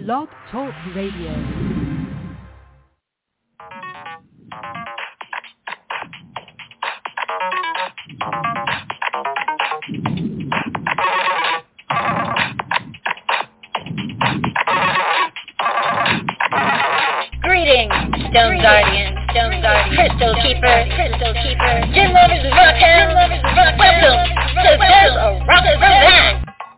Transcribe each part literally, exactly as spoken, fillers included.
Blog Talk Radio. Greetings, Stone Guardian, Stone Guardian, Crystal Keeper, Crystal Keeper, Gin Lovers and Rockhounds. Welcome to There's a Rock for That.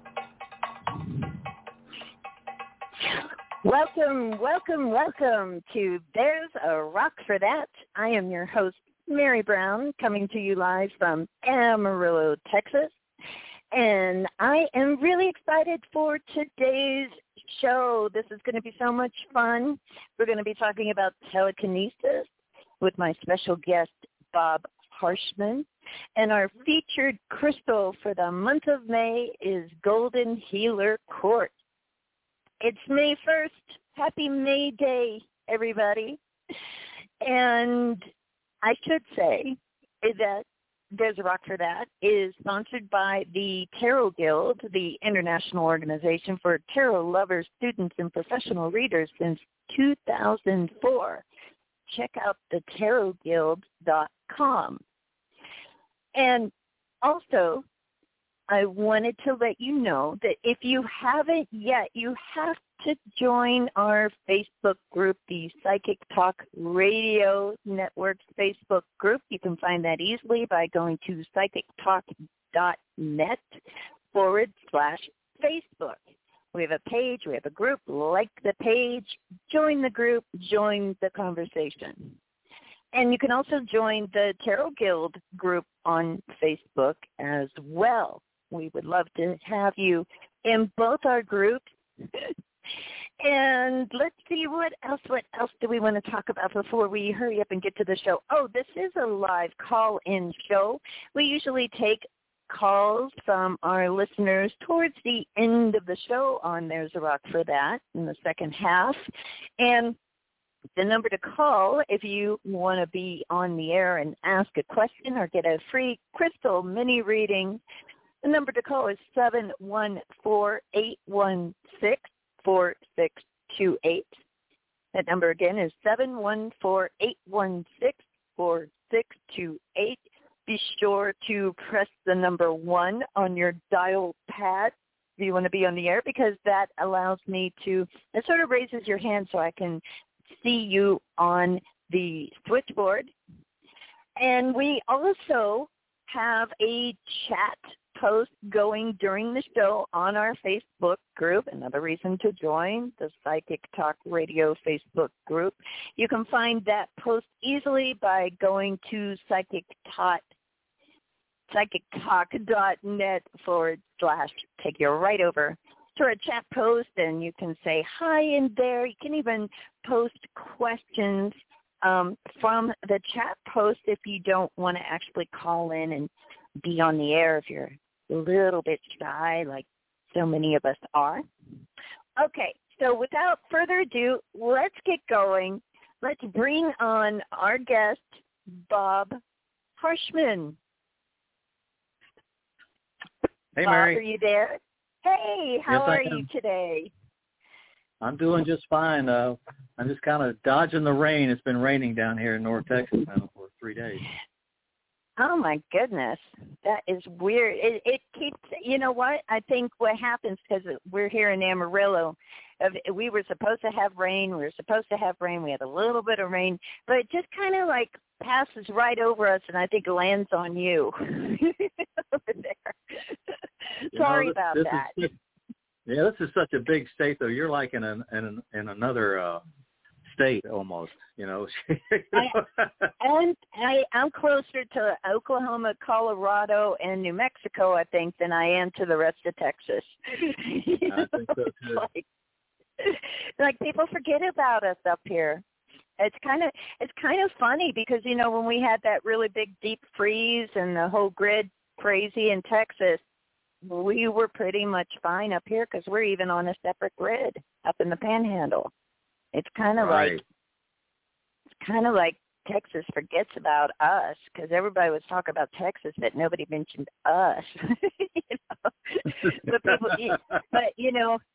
Welcome, welcome, welcome to There's a Rock for That. I am your host, Mary Brown, coming to you live from Amarillo, Texas. And I am really excited for today's show. This is going to be so much fun. We're going to be talking about telekinesis with my special guest, Bob Harshman. And our featured crystal for the month of May is Golden Healer Quartz. It's May first. Happy May Day, everybody. And I should say that There's a Rock for That is sponsored by the Tarot Guild, the international organization for tarot lovers, students, and professional readers since two thousand four. Check out the tarot guild dot com. And also, I wanted to let you know that if you haven't yet, you have to join our Facebook group, the Psychic Talk Radio Network's Facebook group. You can find that easily by going to psychic talk dot net forward slash Facebook. We have a page, we have a group. Like the page, join the group, join the conversation. And you can also join the Tarot Guild group on Facebook as well. We would love to have you in both our groups. And let's see, what else, what else do we want to talk about before we hurry up and get to the show? Oh, this is a live call-in show. We usually take calls from our listeners towards the end of the show on There's a Rock for That in the second half. And the number to call if you want to be on the air and ask a question or get a free crystal mini reading, the number to call is seven one four, eight one six, four six two eight. That number again is seven one four, eight one six, four six two eight. Be sure to press the number one on your dial pad if you want to be on the air, because that allows me to, it sort of raises your hand so I can see you on the switchboard. And we also have a chat post going during the show on our Facebook group. Another reason to join the Psychic Talk Radio Facebook group. You can find that post easily by going to psychic talk psychic talk dot net forward slash. Take you right over to our chat post, and you can say hi in there. You can even post questions um, from the chat post if you don't want to actually call in and be on the air, if you're a little bit shy like so many of us are. Okay, so without further ado, let's get going. Let's bring on our guest, Bob Harshman. Hey, Bob, Mary. are you there? Hey, how Yes, I are am. you today? I'm doing just fine. Uh, I'm just kind of dodging the rain. It's been raining down here in North Texas now for three days. Oh, my goodness. That is weird. It, it keeps, you know what? I think what happens, because we're here in Amarillo, we were supposed to have rain. We were supposed to have rain. We had a little bit of rain, but it just kind of like passes right over us, and I think lands on you over there. You Sorry know, about this that. Is, yeah, this is such a big state, though. You're like in an, in, in another uh, state almost, you know. I, and I, I'm closer to Oklahoma, Colorado, and New Mexico, I think, than I am to the rest of Texas. I think so, too. like, like people forget about us up here. It's kind of it's kind of funny because, you know, when we had that really big deep freeze and the whole grid crazy in Texas, we were pretty much fine up here because we're even on a separate grid up in the Panhandle. It's kind of Right. like it's kind of like Texas forgets about us because everybody was talking about Texas, but nobody mentioned us. you know? but, people, but, you know,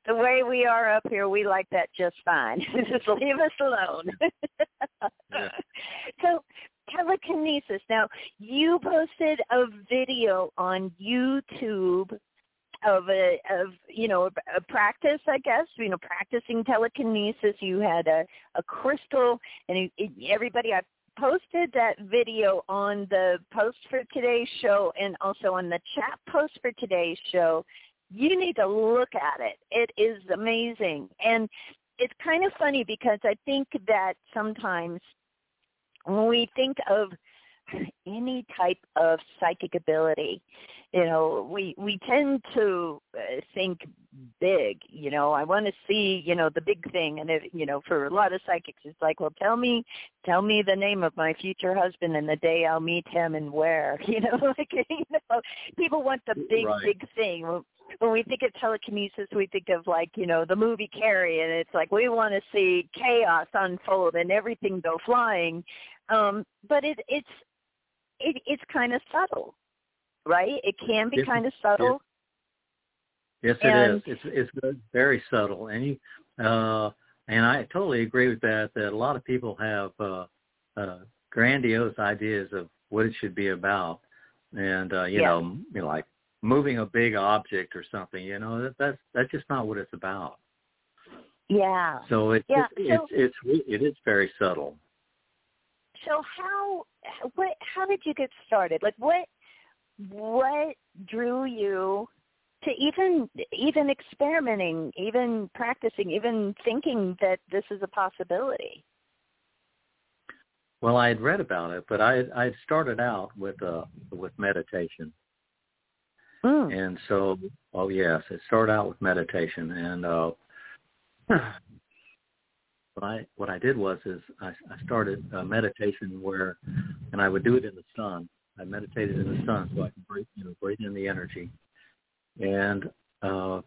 the way we are up here, we like that just fine. Just leave us alone. Yeah. So, telekinesis. Now, you posted a video on YouTube of a of you know a, a practice, I guess, you know, practicing telekinesis. You had a, a crystal, and it, it, everybody, I posted that video on the post for today's show and also on the chat post for today's show. You need to look at it. It is amazing. And it's kind of funny because I think that sometimes when we think of any type of psychic ability, you know, we we tend to uh, think big. You know, I want to see, you know, the big thing. And, it, you know, for a lot of psychics, it's like, well, tell me, tell me the name of my future husband and the day I'll meet him and where. You know, like, you know, people want the big, right. big thing. When we think of telekinesis, we think of, like, you know, the movie Carrie, and it's like we want to see chaos unfold and everything go flying. Um, but it, it's it, it's kind of subtle, right? It can be yes, kind of subtle. Yes, it and, is. It's it's very subtle, and you uh, and I totally agree with that. That a lot of people have uh, uh, grandiose ideas of what it should be about, and uh, you yeah. know, you know, like moving a big object or something. You know, that, that's that's just not what it's about. Yeah. So it, yeah. it, so, it's it's it is very subtle. So how what how did you get started? Like what what drew you to even even experimenting, even practicing, even thinking that this is a possibility? Well, I had read about it, but I I had started out with uh with meditation, mm. and so oh yes, it started out with meditation, and uh, what I what I did was is I, I started uh, meditation where, and I would do it in the sun. I meditated in the sun so I could breathe, you know, breathe in the energy. And uh,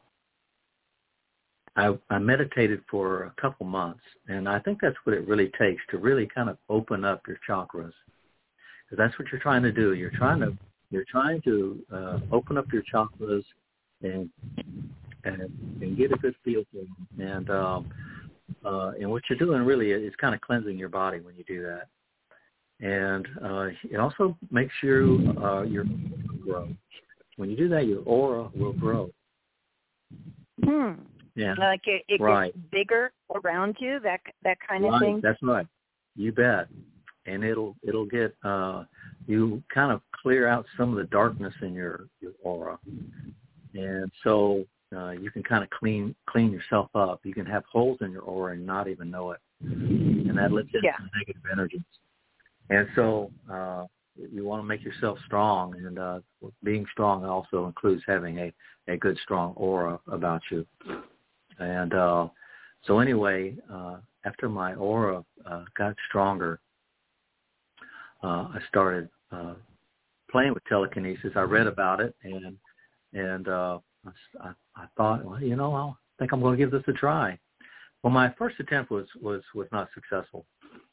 I, I meditated for a couple months, and I think that's what it really takes to really kind of open up your chakras, because that's what you're trying to do. You're trying to you're trying to uh, open up your chakras and and and get a good feel for them. And um, uh, and what you're doing really is kind of cleansing your body when you do that. And uh, it also makes you uh, your grow. When you do that, your aura will grow. Hmm. Yeah. Like it, it right. gets bigger around you, that that kind right. of thing. That's right. You bet. And it'll it'll get uh, you kind of clear out some of the darkness in your, your aura, and so uh, you can kind of clean clean yourself up. You can have holes in your aura and not even know it, and that lets in yeah. some negative energies. And so uh, you want to make yourself strong, and uh, being strong also includes having a, a good, strong aura about you. And uh, so anyway, uh, after my aura uh, got stronger, uh, I started uh, playing with telekinesis. I read about it, and and uh, I, I thought, well, you know, I think I'm going to give this a try. Well, my first attempt was was, was not successful.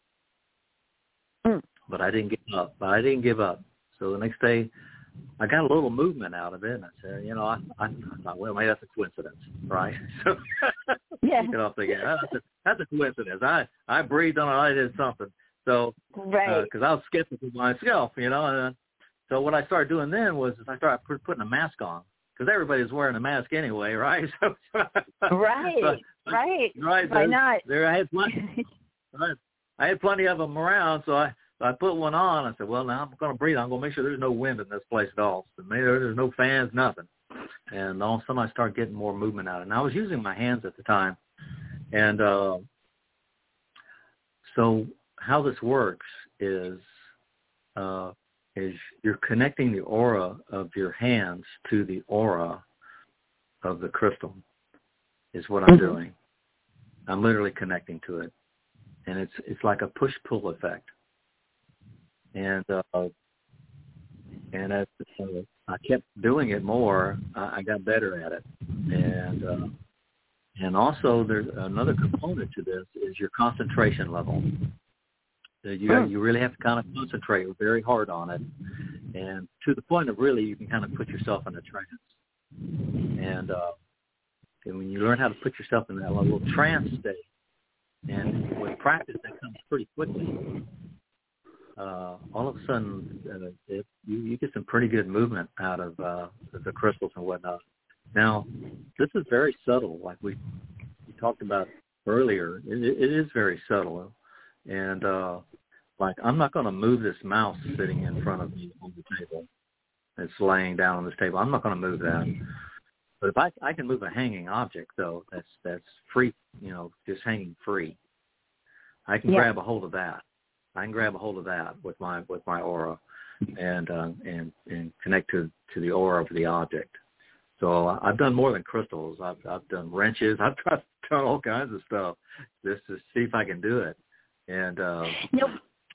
But I didn't give up. But I didn't give up. So the next day, I got a little movement out of it, and I said, you know, I, I, I thought, well, maybe that's a coincidence, right? So, yeah. you know, I'm thinking, oh, that's, a, that's a coincidence. I, I breathed on it. I did something. So, right. Because uh, I was skeptical myself, you know. And, uh, so what I started doing then was I started putting a mask on, because everybody's wearing a mask anyway, right? So, right. So, right. Right. Why there, not? There, I had plenty. right. I had plenty of them around, so I. So I put one on. I said, well, now I'm going to breathe. I'm going to make sure there's no wind in this place at all. So maybe there's no fans, nothing. And all of a sudden I started getting more movement out of it. And I was using my hands at the time. And uh, so how this works is uh, is you're connecting the aura of your hands to the aura of the crystal is what I'm mm-hmm. doing. I'm literally connecting to it. And it's it's like a push-pull effect. And uh, and as uh, I kept doing it more, I, I got better at it. And uh, and also there's another component to this is your concentration level. So you hmm. you really have to kind of concentrate very hard on it, and to the point of really you can kind of put yourself in a trance. And uh, and when you learn how to put yourself in that little trance state, and with practice that comes pretty quickly, uh, all of a sudden uh, it, you, you get some pretty good movement out of uh, the crystals and whatnot. Now, this is very subtle, like we, we talked about earlier. It, it is very subtle, and uh, like I'm not going to move this mouse sitting in front of me on the table. It's laying down on this table. I'm not going to move that. But if I, I can move a hanging object, though, that's that's free, you know, just hanging free. I can yeah. grab a hold of that. I can grab a hold of that with my with my aura, and uh, and and connect to, to the aura of the object. So I've done more than crystals. I've I've done wrenches. I've tried, done all kinds of stuff just to see if I can do it. And uh, nope.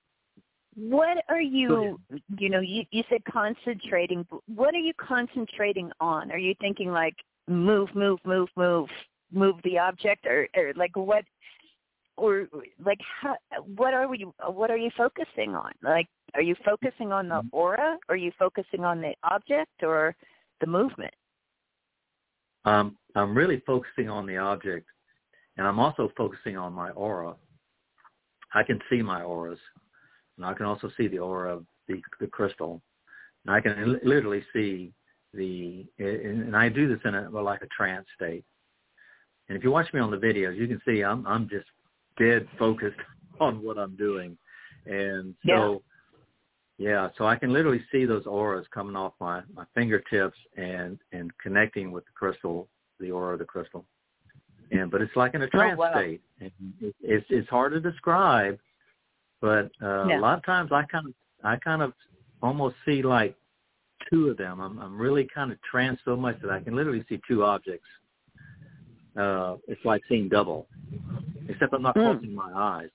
What are you, you know, you, you said concentrating. What are you concentrating on? Are you thinking like move, move, move, move, move the object, or, or like what, or like how, what are you, what are you focusing on? Like, are you focusing on the aura? Are you focusing on the object or the movement? Um, I'm really focusing on the object, and I'm also focusing on my aura. I can see my auras. And I can also see the aura of the, the crystal. And I can li- literally see the, and I do this in a, well, like a trance state. And if you watch me on the videos, you can see I'm I'm just dead focused on what I'm doing. And so, yeah, yeah so I can literally see those auras coming off my, my fingertips and, and connecting with the crystal, the aura of the crystal. And but it's like in a trance oh, wow. state. And it, it's it's hard to describe. But uh, yeah. a lot of times I kind of I kind of almost see like two of them. I'm I'm really kind of tranced so much that I can literally see two objects. Uh, it's like seeing double, except I'm not mm. closing my eyes.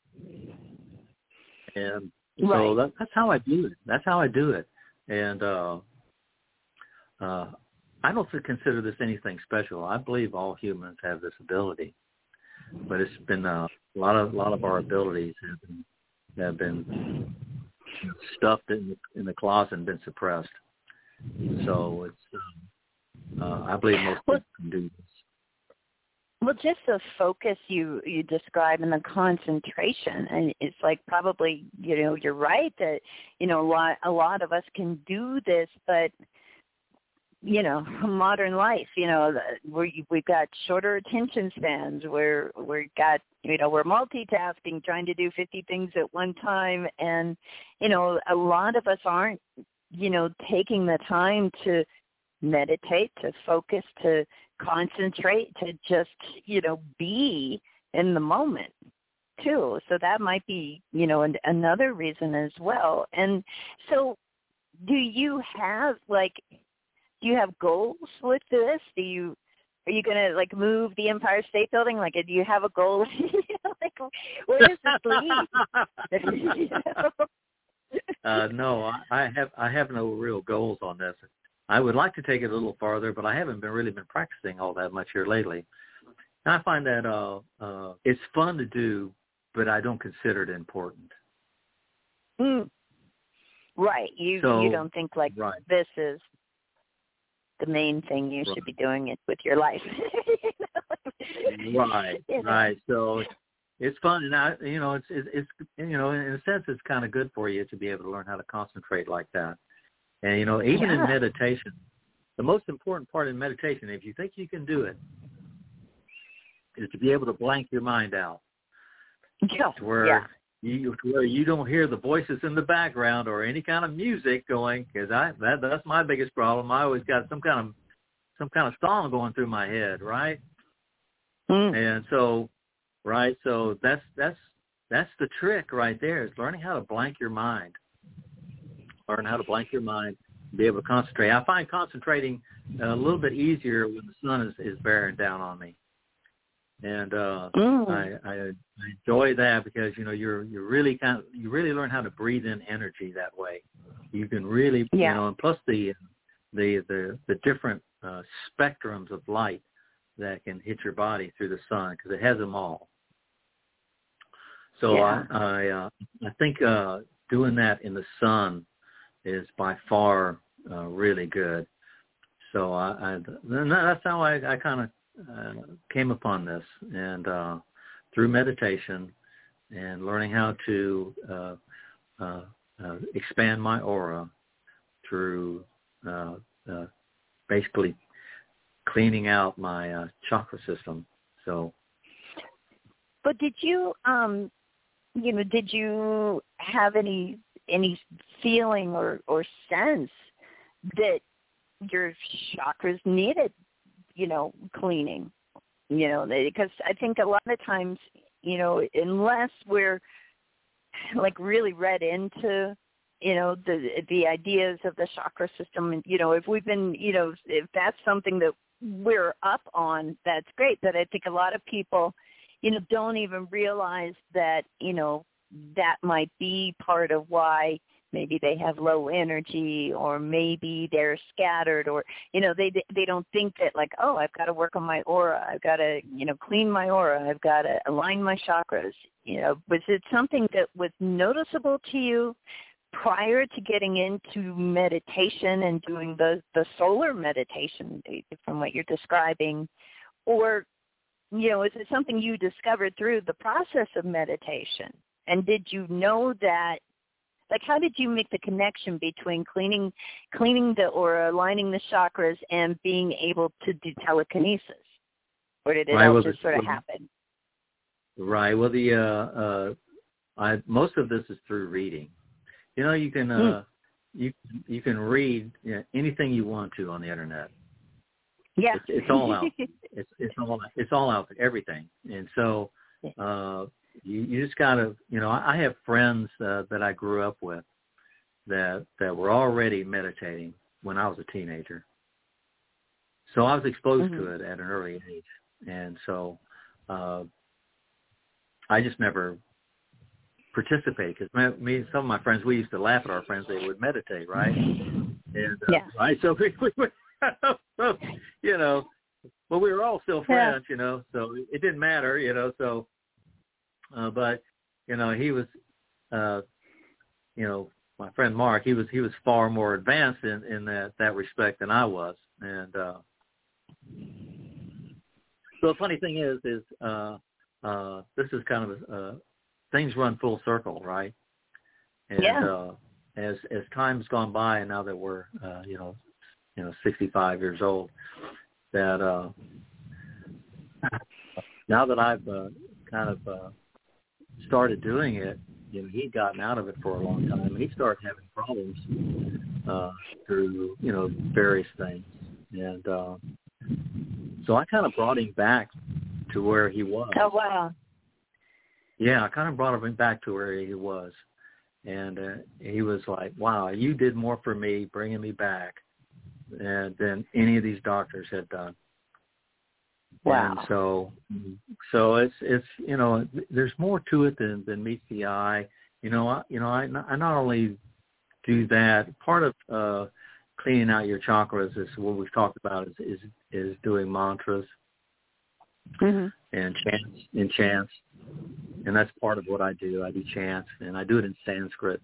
And so right. that, that's how I do it. That's how I do it. And uh, uh, I don't consider this anything special. I believe all humans have this ability, but it's been uh, a lot of a lot of our abilities have been. have been stuffed in the, in the closet and been suppressed. So it's, um, uh, I believe most well, people can do this. Well, just the focus you, you describe and the concentration, and it's like probably, you know, you're right that, you know, a lot, a lot of us can do this, but you know, modern life, you know, we we've got shorter attention spans. We're we've got, you know, we're multitasking, trying to do fifty things at one time, and you know, a lot of us aren't, you know, taking the time to meditate, to focus, to concentrate, to just, you know, be in the moment too. So that might be, you know, an, another reason as well. And so, do you have like Do you have goals with this? Do you are you gonna like move the Empire State Building? Like, do you have a goal? Like, where does this lead? uh, no, I, I have I have no real goals on this. I would like to take it a little farther, but I haven't been really been practicing all that much here lately. And I find that uh, uh, it's fun to do, but I don't consider it important. Mm. Right. You so, you don't think like right. this is the main thing you right. should be doing it with your life. right, you know? right. So it's fun, and I, you know, it's, it's, it's, you know, in a sense, it's kind of good for you to be able to learn how to concentrate like that. And you know, even yeah. in meditation, the most important part in meditation, if you think you can do it, is to be able to blank your mind out. Yeah. To where yeah. you where you don't hear the voices in the background or any kind of music going, because I that that's my biggest problem. I always got some kind of some kind of song going through my head, right? Mm. And so, right, so that's that's that's the trick right there, is learning how to blank your mind. Learn how to blank your mind, be able to concentrate. I find concentrating a little bit easier when the sun is, is bearing down on me. And uh, mm. I, I, I enjoy that because you know you're you're really kind of you really learn how to breathe in energy that way. You can really yeah. you know, and plus the the the, the different uh, spectrums of light that can hit your body through the sun, because it has them all. So yeah. I I, uh, I think uh, doing that in the sun is by far uh, really good. So I, I that's how I, I kind of uh, came upon this, and uh, through meditation and learning how to uh, uh, uh, expand my aura through uh, uh, basically cleaning out my uh, chakra system. So, but did you, um, you know, did you have any any feeling or, or sense that your chakras needed, you know, cleaning? You know, because I think a lot of times, you know, unless we're like really read into, you know, the the ideas of the chakra system, and, you know, if we've been, you know, if that's something that we're up on, that's great. But I think a lot of people, you know, don't even realize that, you know, that might be part of why maybe they have low energy, or maybe they're scattered, or, you know, they they don't think that, like, oh, I've got to work on my aura. I've got to, you know, clean my aura. I've got to align my chakras. You know, was it something that was noticeable to you prior to getting into meditation and doing the, the solar meditation from what you're describing? Or, you know, is it something you discovered through the process of meditation? And did you know that, like, how did you make the connection between cleaning cleaning the aura, aligning the chakras, and being able to do telekinesis? Or did it right, all well, just the, sort of happen? Right. Well, the uh, uh, I, most of this is through reading. You know, you can uh, mm. you you can read, you know, anything you want to on the internet. Yeah, it's, it's all out. it's it's all it's all out there, everything. And so uh, you you just gotta, you know, I, I have friends uh, that I grew up with that that were already meditating when I was a teenager. So I was exposed mm-hmm. to it at an early age, and so uh, I just never participate, because me and some of my friends, we used to laugh at our friends. They would meditate, right? And uh, yeah. right, so we, we, you know, but we were all still friends, yeah. you know, so it didn't matter, you know. So, uh, but you know, he was, uh, you know, my friend Mark. He was he was far more advanced in in that that respect than I was, and uh, so the funny thing is, is uh, uh, this is kind of a, uh, things run full circle, right? And yeah. uh, as as time's gone by, and now that we're uh, you know you know sixty-five years old, that uh, now that I've uh, kind of uh, started doing it, you know, he'd gotten out of it for a long time, and he started having problems uh, through you know various things, and uh, so I kind of brought him back to where he was. Oh wow. Yeah, I kind of brought him back to where he was, and uh, he was like, "Wow, you did more for me bringing me back uh, than any of these doctors had done." Wow. And so, so it's it's you know, there's more to it than, than meets the eye. You know, I, you know, I, I not only do that. Part of uh, cleaning out your chakras is what we've talked about is is, is doing mantras mm-hmm. and chants and chants. And that's part of what I do. I do chants, and I do it in Sanskrit.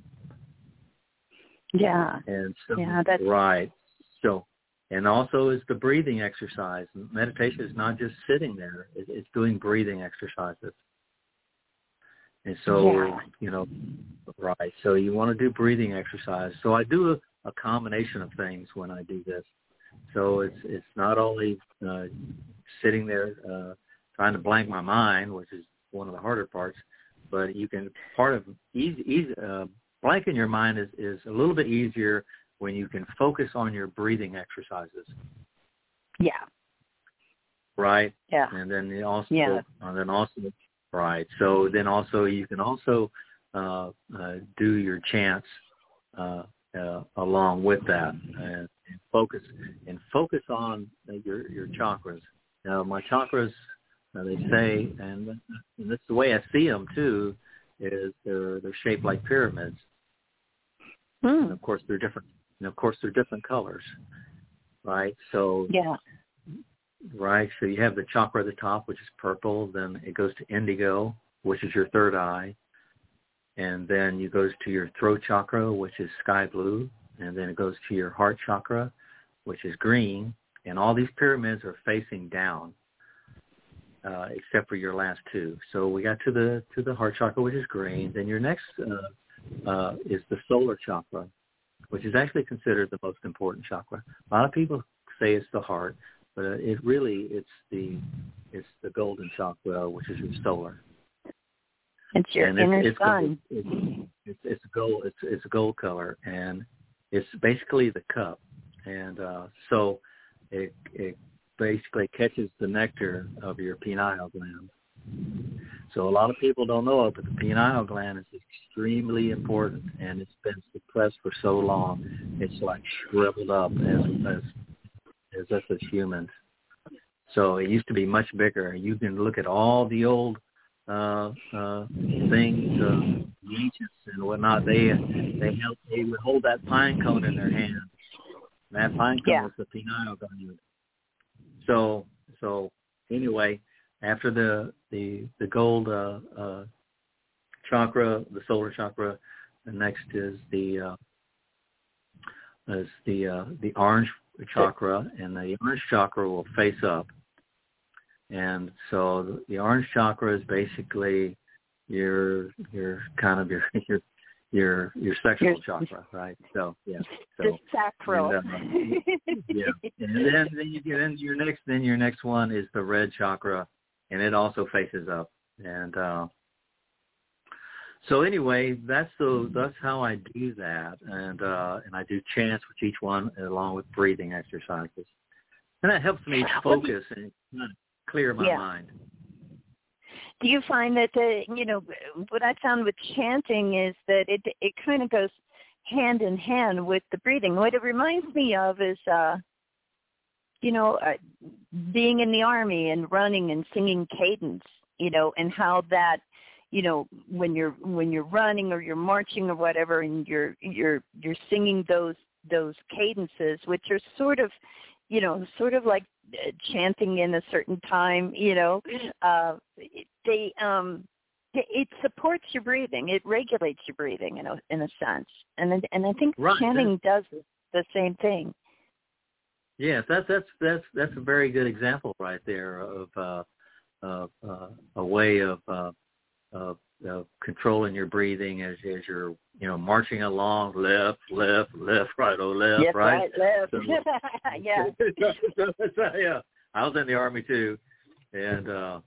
Yeah. And so, yeah, that's... right. So, and also is the breathing exercise. Meditation is not just sitting there; it's doing breathing exercises. And so, yeah. you know, right. So you want to do breathing exercise. So I do a, a combination of things when I do this. So it's it's not only uh, sitting there uh, trying to blank my mind, which is one of the harder parts, but you can, part of easy, easy uh, blanking your mind is, is a little bit easier when you can focus on your breathing exercises. Yeah. Right? Yeah. And then also, yeah. and then also, right. So then also you can also uh, uh, do your chants uh, uh, along with that, and, and focus and focus on your your chakras. Now, my chakras, uh, they say, and, and that's the way I see them too, is they're they're shaped like pyramids. Mm. And of course, they're different. And of course, they're different colors, right? So yeah. Right, so you have the chakra at the top, which is purple. Then it goes to indigo, which is your third eye. And then it goes to your throat chakra, which is sky blue. And then it goes to your heart chakra, which is green. And all these pyramids are facing down. uh, except for your last two. So we got to the to the heart chakra, which is green. Then your next uh, uh, is the solar chakra, which is actually considered the most important chakra. A lot of people say it's the heart, but uh, it really it's the it's the golden chakra, which is your solar. It's your and inner it's, it's sun. Gold, it's, it's it's gold. It's it's a gold color, and it's basically the cup, and uh, so it it basically catches the nectar of your pineal gland. So a lot of people don't know it, but the pineal gland is extremely important, and it's been suppressed for so long. It's like shriveled up as as as us as humans. So it used to be much bigger. You can look at all the old uh, uh, things, uh, ancients and whatnot. They they held they would hold that pine cone in their hand. And that pine cone Yeah. was the pineal gland. So so anyway, after the the the gold uh, uh, chakra, the solar chakra, the next is the uh, is the uh, the orange chakra, and the orange chakra will face up. And so the, the orange chakra is basically your your kind of your your your your sexual your, chakra, right? So yeah, so the sacral. And, uh, yeah, and then then you get into your next then your next one is the red chakra, and it also faces up. And uh, so anyway, that's the that's how I do that, and uh, and I do chants with each one along with breathing exercises, and that helps me focus and kind of clear my yeah. mind. Do you find that the you know what I found with chanting is that it it kind of goes hand in hand with the breathing. What it reminds me of is uh, you know uh, being in the army and running and singing cadence, you know, and how that. You know, when you're when you're running or you're marching or whatever, and you're you're you're singing those those cadences, which are sort of, you know, sort of like chanting in a certain time. You know, uh, they um, it supports your breathing. It regulates your breathing in a in a sense, and and I think right. chanting does the same thing. Yes, that's that's that's that's a very good example right there of uh, uh, uh, a way of. Uh, Uh, uh, controlling your breathing as as you're you know marching along, left, left, left, right, oh left, yes, right, right, left. So, yeah. so, yeah. I was in the Army too, and uh,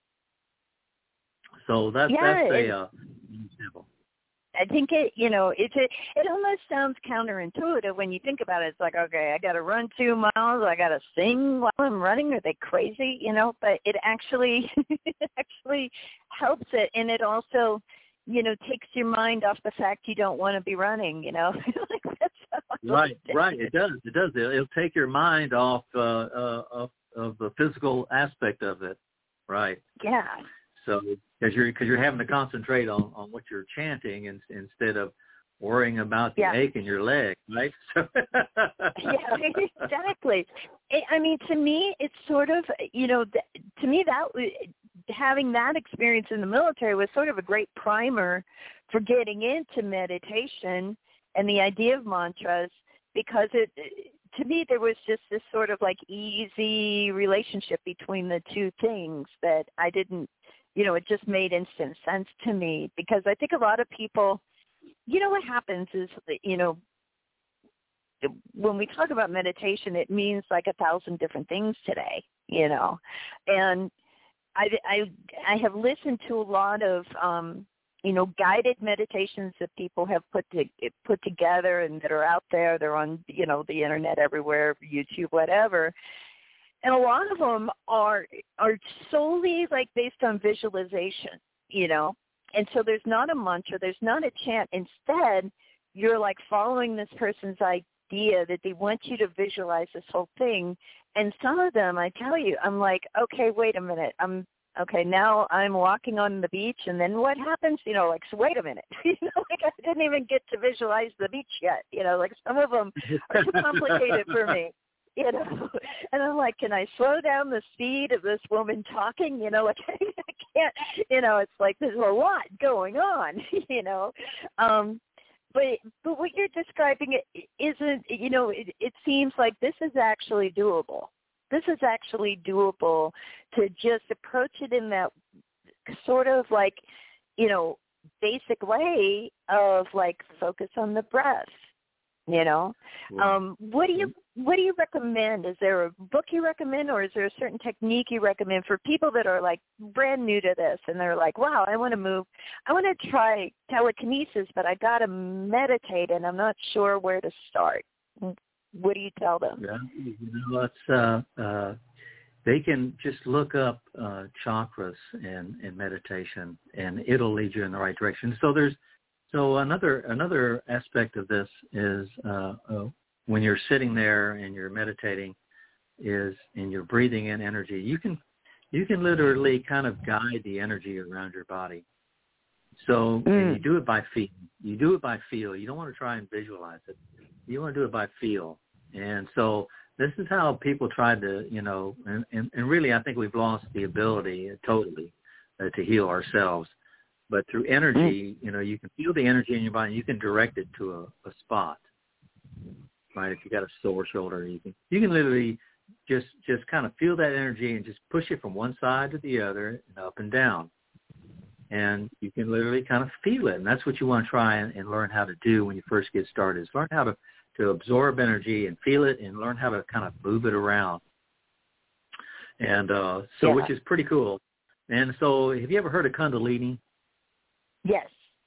so that's yeah, that's a it, uh, example. I think it, you know, it's a, it almost sounds counterintuitive when you think about it. It's like, okay, I got to run two miles, I got to sing while I'm running. Are they crazy? You know, but it actually, it actually helps it, and it also, you know, takes your mind off the fact you don't want to be running. You know, like that's how right, right. It does. It does. It'll, it'll take your mind off uh, uh, of of the physical aspect of it. Right. Yeah. So, because you're because you're having to concentrate on, on what you're chanting and, instead of worrying about the yeah. ache in your leg, right? So yeah, exactly. It, I mean, to me, it's sort of you know, th- to me that having that experience in the military was sort of a great primer for getting into meditation and the idea of mantras, because it. To me, there was just this sort of like easy relationship between the two things that I didn't, you know, it just made instant sense to me, because I think a lot of people, you know, what happens is, you know, when we talk about meditation, it means like a thousand different things today, you know, and I, I, I have listened to a lot of, um, you know, guided meditations that people have put to, put together and that are out there. They're on, you know, the internet everywhere, YouTube, whatever. And a lot of them are are solely like based on visualization, you know. And so there's not a mantra, there's not a chant. Instead, you're like following this person's idea that they want you to visualize this whole thing. And some of them, I tell you, I'm like, okay, wait a minute, I'm Okay, now I'm walking on the beach, and then what happens? You know, like, so wait a minute. You know, like I didn't even get to visualize the beach yet. You know, like some of them are too complicated for me. You know, and I'm like, can I slow down the speed of this woman talking? You know, like I can't. You know, it's like there's a lot going on. You know, um, but but what you're describing it isn't. You know, it, it seems like this is actually doable. this is actually doable to just approach it in that sort of like, you know, basic way of like focus on the breath. You know, um, what do you what do you recommend? Is there a book you recommend, or is there a certain technique you recommend for people that are like brand new to this and they're like, wow, I want to move, I want to try telekinesis, but I got to meditate and I'm not sure where to start. What do you tell them? Yeah, you know, it's, uh, uh, they can just look up uh, chakras and, and meditation, and it'll lead you in the right direction. So there's So another another aspect of this is uh, uh, when you're sitting there and you're meditating, is and you're breathing in energy. You can you can literally kind of guide the energy around your body. So mm. and you do it by feel. You do it by feel. You don't want to try and visualize it. You want to do it by feel. And so this is how people try to, you know, and, and, and really I think we've lost the ability totally uh, to heal ourselves. But through energy, you know, you can feel the energy in your body. You can direct it to a, a spot, right? If you got a sore shoulder, you can you can literally just just kind of feel that energy and just push it from one side to the other and up and down. And you can literally kind of feel it. And that's what you want to try and, and learn how to do when you first get started, is learn how to, to absorb energy and feel it and learn how to kind of move it around. And uh, so, yeah. Which is pretty cool. And so have you ever heard of Kundalini? Yes.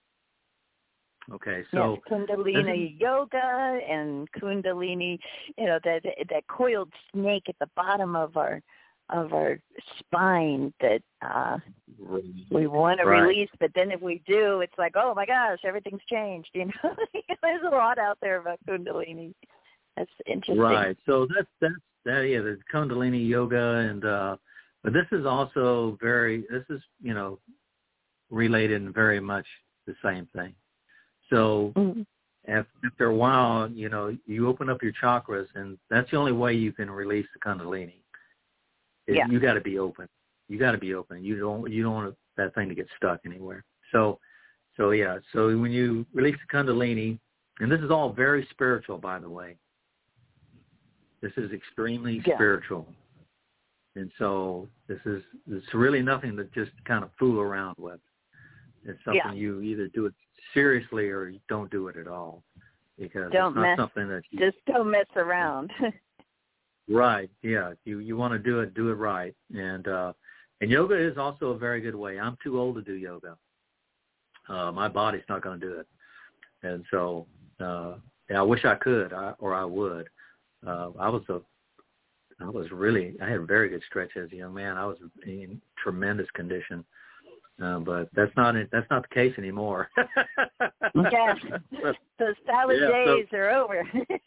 Okay, so yes, Kundalini yoga and Kundalini, you know, that that coiled snake at the bottom of our of our spine that uh, we want to right. release, but then if we do, it's like, oh my gosh, everything's changed. You know, there's a lot out there about Kundalini. That's interesting. Right. So that's that's that. Yeah, the Kundalini yoga, and uh, but this is also very. This is you know. related and very much the same thing. So mm-hmm. after a while, you know, you open up your chakras, and that's the only way you can release the Kundalini. Yeah. You got to be open. You got to be open. You don't you don't want that thing to get stuck anywhere. So, so yeah. So when you release the Kundalini, and this is all very spiritual, by the way. This is extremely yeah. spiritual. And so this is it's really nothing to just kind of fool around with. It's something yeah. you either do it seriously or you don't do it at all, because don't it's not mess, something that you just don't mess around. Right. Yeah. If you you want to do it, do it right. And uh, and yoga is also a very good way. I'm too old to do yoga. Uh, my body's not going to do it. And so uh, yeah, I wish I could, I, or I would. Uh, I was a I was really, I had a very good stretch as a young man. I was in tremendous condition, uh, but that's not that's not the case anymore. Yes, those salad yeah, days so, are over.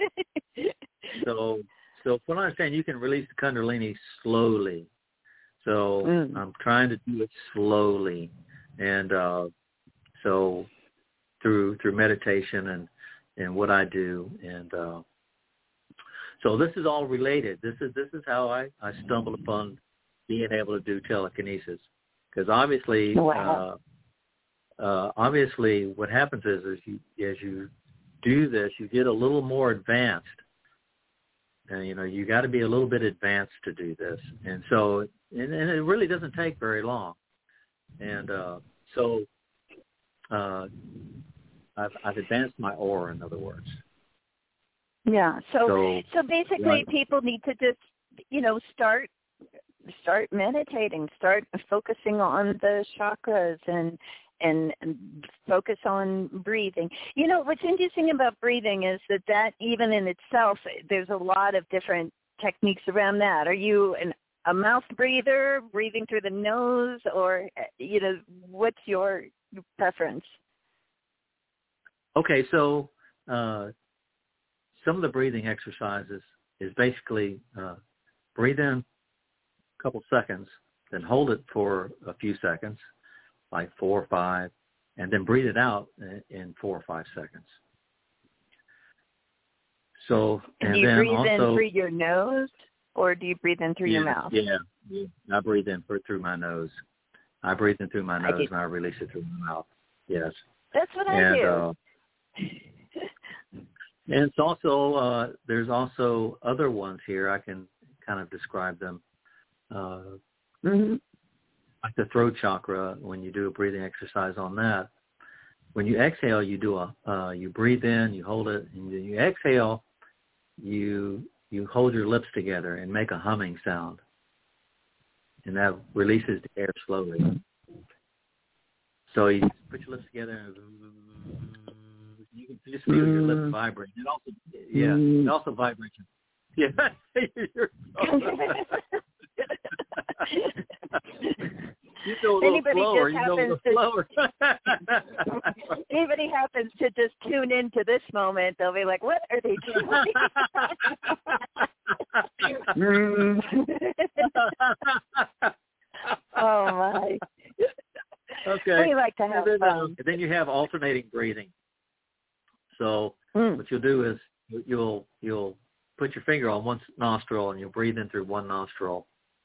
so, so from what I understand, you can release the Kundalini slowly. So mm. I'm trying to do it slowly, and uh, so through through meditation and and what I do, and. Uh, So this is all related. This is this is how I, I stumbled upon being able to do telekinesis, because obviously, wow. uh, uh, obviously, what happens is, is you, as you do this, you get a little more advanced, and you know you got to be a little bit advanced to do this, and so and, and it really doesn't take very long, and uh, so uh, I've, I've advanced my aura, in other words. Yeah. So, so, so basically, right. people need to just, you know, start, start meditating, start focusing on the chakras, and and focus on breathing. You know, what's interesting about breathing is that that even in itself, there's a lot of different techniques around that. Are you an, a mouth breather, breathing through the nose, or you know, what's your preference? Okay, so. Uh, Some of the breathing exercises is basically uh, breathe in a couple seconds, then hold it for a few seconds, like four or five, and then breathe it out in four or five seconds. So, and do you then breathe also, in through your nose, or do you breathe in through yeah, your mouth? Yeah, yeah, I breathe in through my nose. I breathe in through my nose, I and I release it through my mouth. Yes. That's what I and, do. Uh, And it's also, uh, there's also other ones here I can kind of describe them. Uh, mm-hmm. Like the throat chakra, when you do a breathing exercise on that, when you exhale, you do a uh, you breathe in, you hold it, and then you exhale, you you hold your lips together and make a humming sound, and that releases the air slowly. So you put your lips together, and you can just feel your lips vibrate. It also, yeah, it also vibrates. Yeah, you're You go a little anybody slower. just You go a little to, slower. anybody happens to just tune into this moment, they'll be like, "What are they doing?" Oh my! Okay. We like to have and then, fun. uh, and then you have alternating breathing. So mm. what you'll do is you'll you'll put your finger on one nostril and you'll breathe in through one nostril.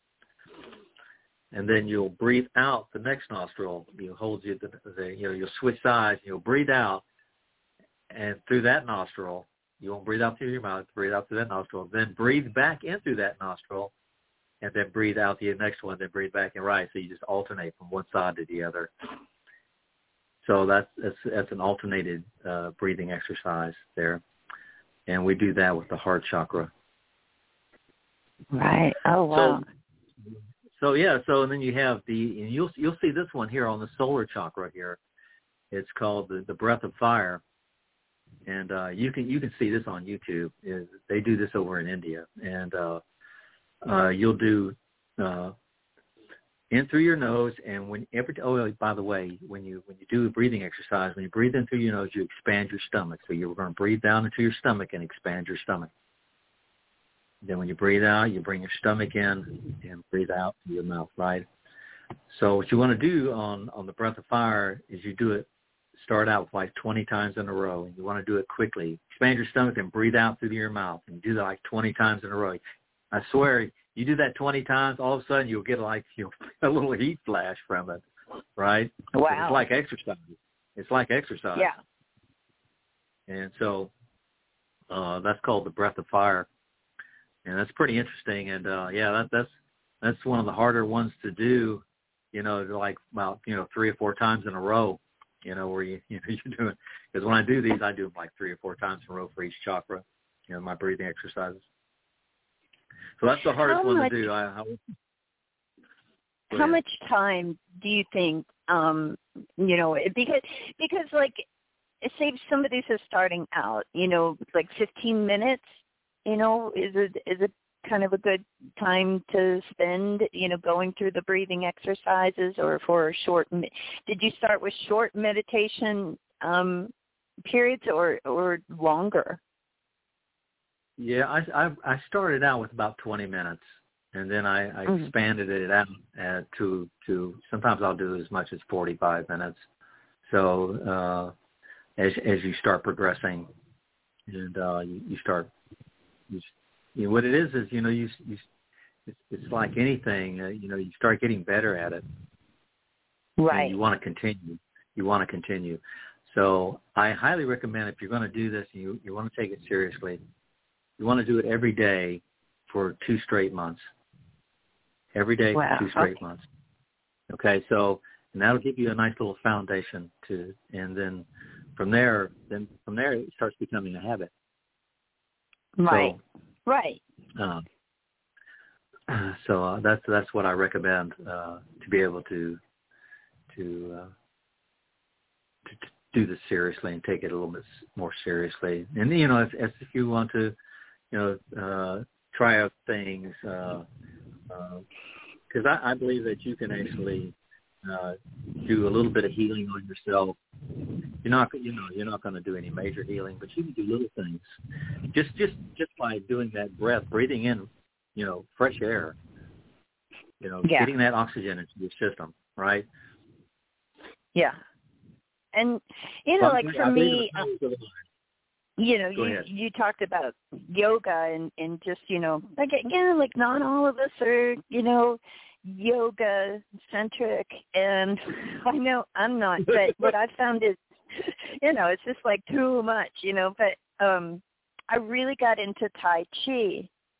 And then you'll breathe out the next nostril. You hold you the, the you know you'll switch sides. You'll breathe out, and through that nostril, you won't breathe out through your mouth. Breathe out through that nostril. Then breathe back in through that nostril, and then breathe out the next one. Then breathe back in right. So you just alternate from one side to the other. So that's that's, that's an alternated uh, breathing exercise there, and we do that with the heart chakra. Right. Oh wow. So, So yeah, so and then you have the, and you'll you'll see this one here on the solar chakra here. It's called the, the breath of fire, and uh, you can you can see this on YouTube. Is they do this over in India, and uh, uh, you'll do uh, in through your nose, and when every oh by the way, when you when you do a breathing exercise, when you breathe in through your nose, you expand your stomach. So you're going to breathe down into your stomach and expand your stomach. Then when you breathe out, you bring your stomach in and breathe out through your mouth, right? So what you want to do on, on the breath of fire is you do it, start out with like twenty times in a row, and you want to do it quickly. Expand your stomach and breathe out through your mouth, and do that like twenty times in a row. I swear, you do that twenty times, all of a sudden you'll get like you know, a little heat flash from it, right? Wow. It's like exercise. It's like exercise. Yeah. And so uh, that's called the breath of fire. And that's pretty interesting, and uh, yeah, that, that's that's one of the harder ones to do. You know, like about you know three or four times in a row. You know, where you you know you're doing, because when I do these, I do them like three or four times in a row for each chakra. You know, my breathing exercises. So that's the hardest how one much, to do. I, I, how much time do you think? Um, you know, because because like, say somebody's just starting out. You know, like fifteen minutes. You know, is it is it kind of a good time to spend, you know, going through the breathing exercises, or for a short? Did you start with short meditation um, periods or or longer? Yeah, I, I I started out with about twenty minutes, and then I, I mm-hmm. expanded it out uh, to to sometimes I'll do as much as forty-five minutes. So uh, as as you start progressing, and uh, you, you start. You, you know, what it is is, you know, you, you it's, it's like anything, uh, you know, you start getting better at it. Right. And you want to continue. You want to continue. So I highly recommend, if you're going to do this and you, you want to take it seriously, you want to do it every day for two straight months. Every day wow. for two straight okay. months. Okay, so, and that'll give you a nice little foundation to, and then from there, then from there it starts becoming a habit. Right, so, right. Um, so uh, that's that's what I recommend uh, to be able to to, uh, to to do this seriously and take it a little bit more seriously. And you know, if, if you want to, you know, uh, try out things, because uh, uh, I, I believe that you can actually uh, do a little bit of healing on yourself. You're not, you know, you're not going to do any major healing, but you can do little things. Just, just, just by doing that breath, breathing in, you know, fresh air. You know, yeah. getting that oxygen into your system, right? Yeah. And you know, like for me, um, you know, Go you ahead. you talked about yoga and and just you know, like again, like not all of us are, you know, yoga centric, and I know I'm not, but what I found is, you know, it's just like too much, you know, but um I really got into Tai Chi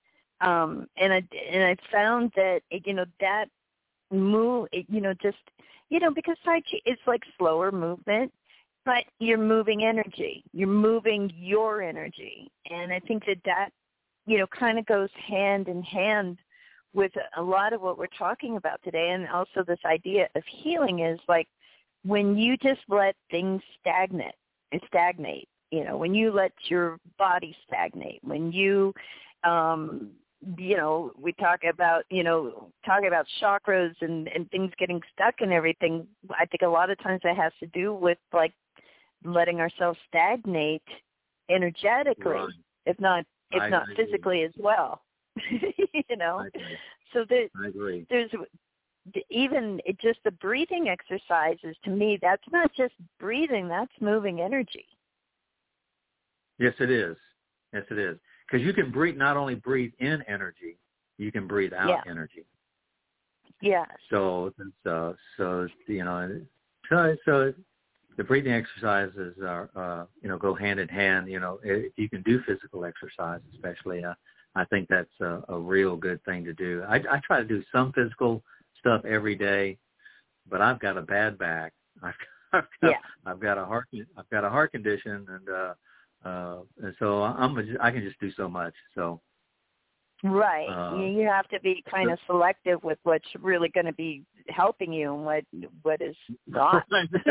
Um, and I and I found that you know that move, you know, just you know because Tai Chi is like slower movement, but you're moving energy. You're moving your energy, and I think that that you know kind of goes hand in hand with a lot of what we're talking about today, and also this idea of healing is like when you just let things stagnate, stagnate. You know, when you let your body stagnate, when you um, you know, we talk about, you know, talking about chakras and, and things getting stuck and everything. I think a lot of times that has to do with, like, letting ourselves stagnate energetically, right. if not if I, not I physically agree. as well. You know? I agree. So there, I agree. there's even it, just the breathing exercises, to me, that's not just breathing, that's moving energy. Yes, it is. Yes, it is. Because you can breathe, not only breathe in energy, you can breathe out yeah. energy. Yeah. So, so, so you know, so, so the breathing exercises are, uh, you know, go hand in hand. You know, if you can do physical exercise, especially, uh, I think that's a, a real good thing to do. I, I try to do some physical stuff every day, but I've got a bad back. I've, I've got, yeah. I've got a heart, I've got a heart condition, and uh, uh, and so I'm, a, I can just do so much. So. Right. Uh, you have to be kind of selective with what's really going to be helping you and what what is not.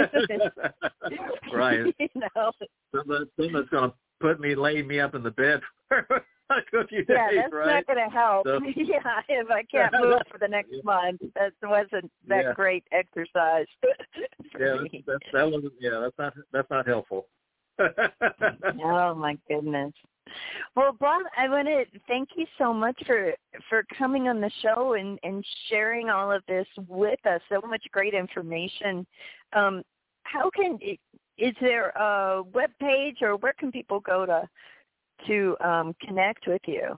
Right. You know? Something that's going to put me, lay me up in the bed for a few yeah, days, that's right? not going to help. So, yeah, if I can't move for the next yeah. month, that wasn't that yeah. great exercise. yeah, that's, that's, that wasn't. Yeah, that's not. That's not helpful. Oh my goodness. Well, Bob, I want to thank you so much for for coming on the show and, and sharing all of this with us. So much great information. Um, how can is there a web page, or where can people go to to um, connect with you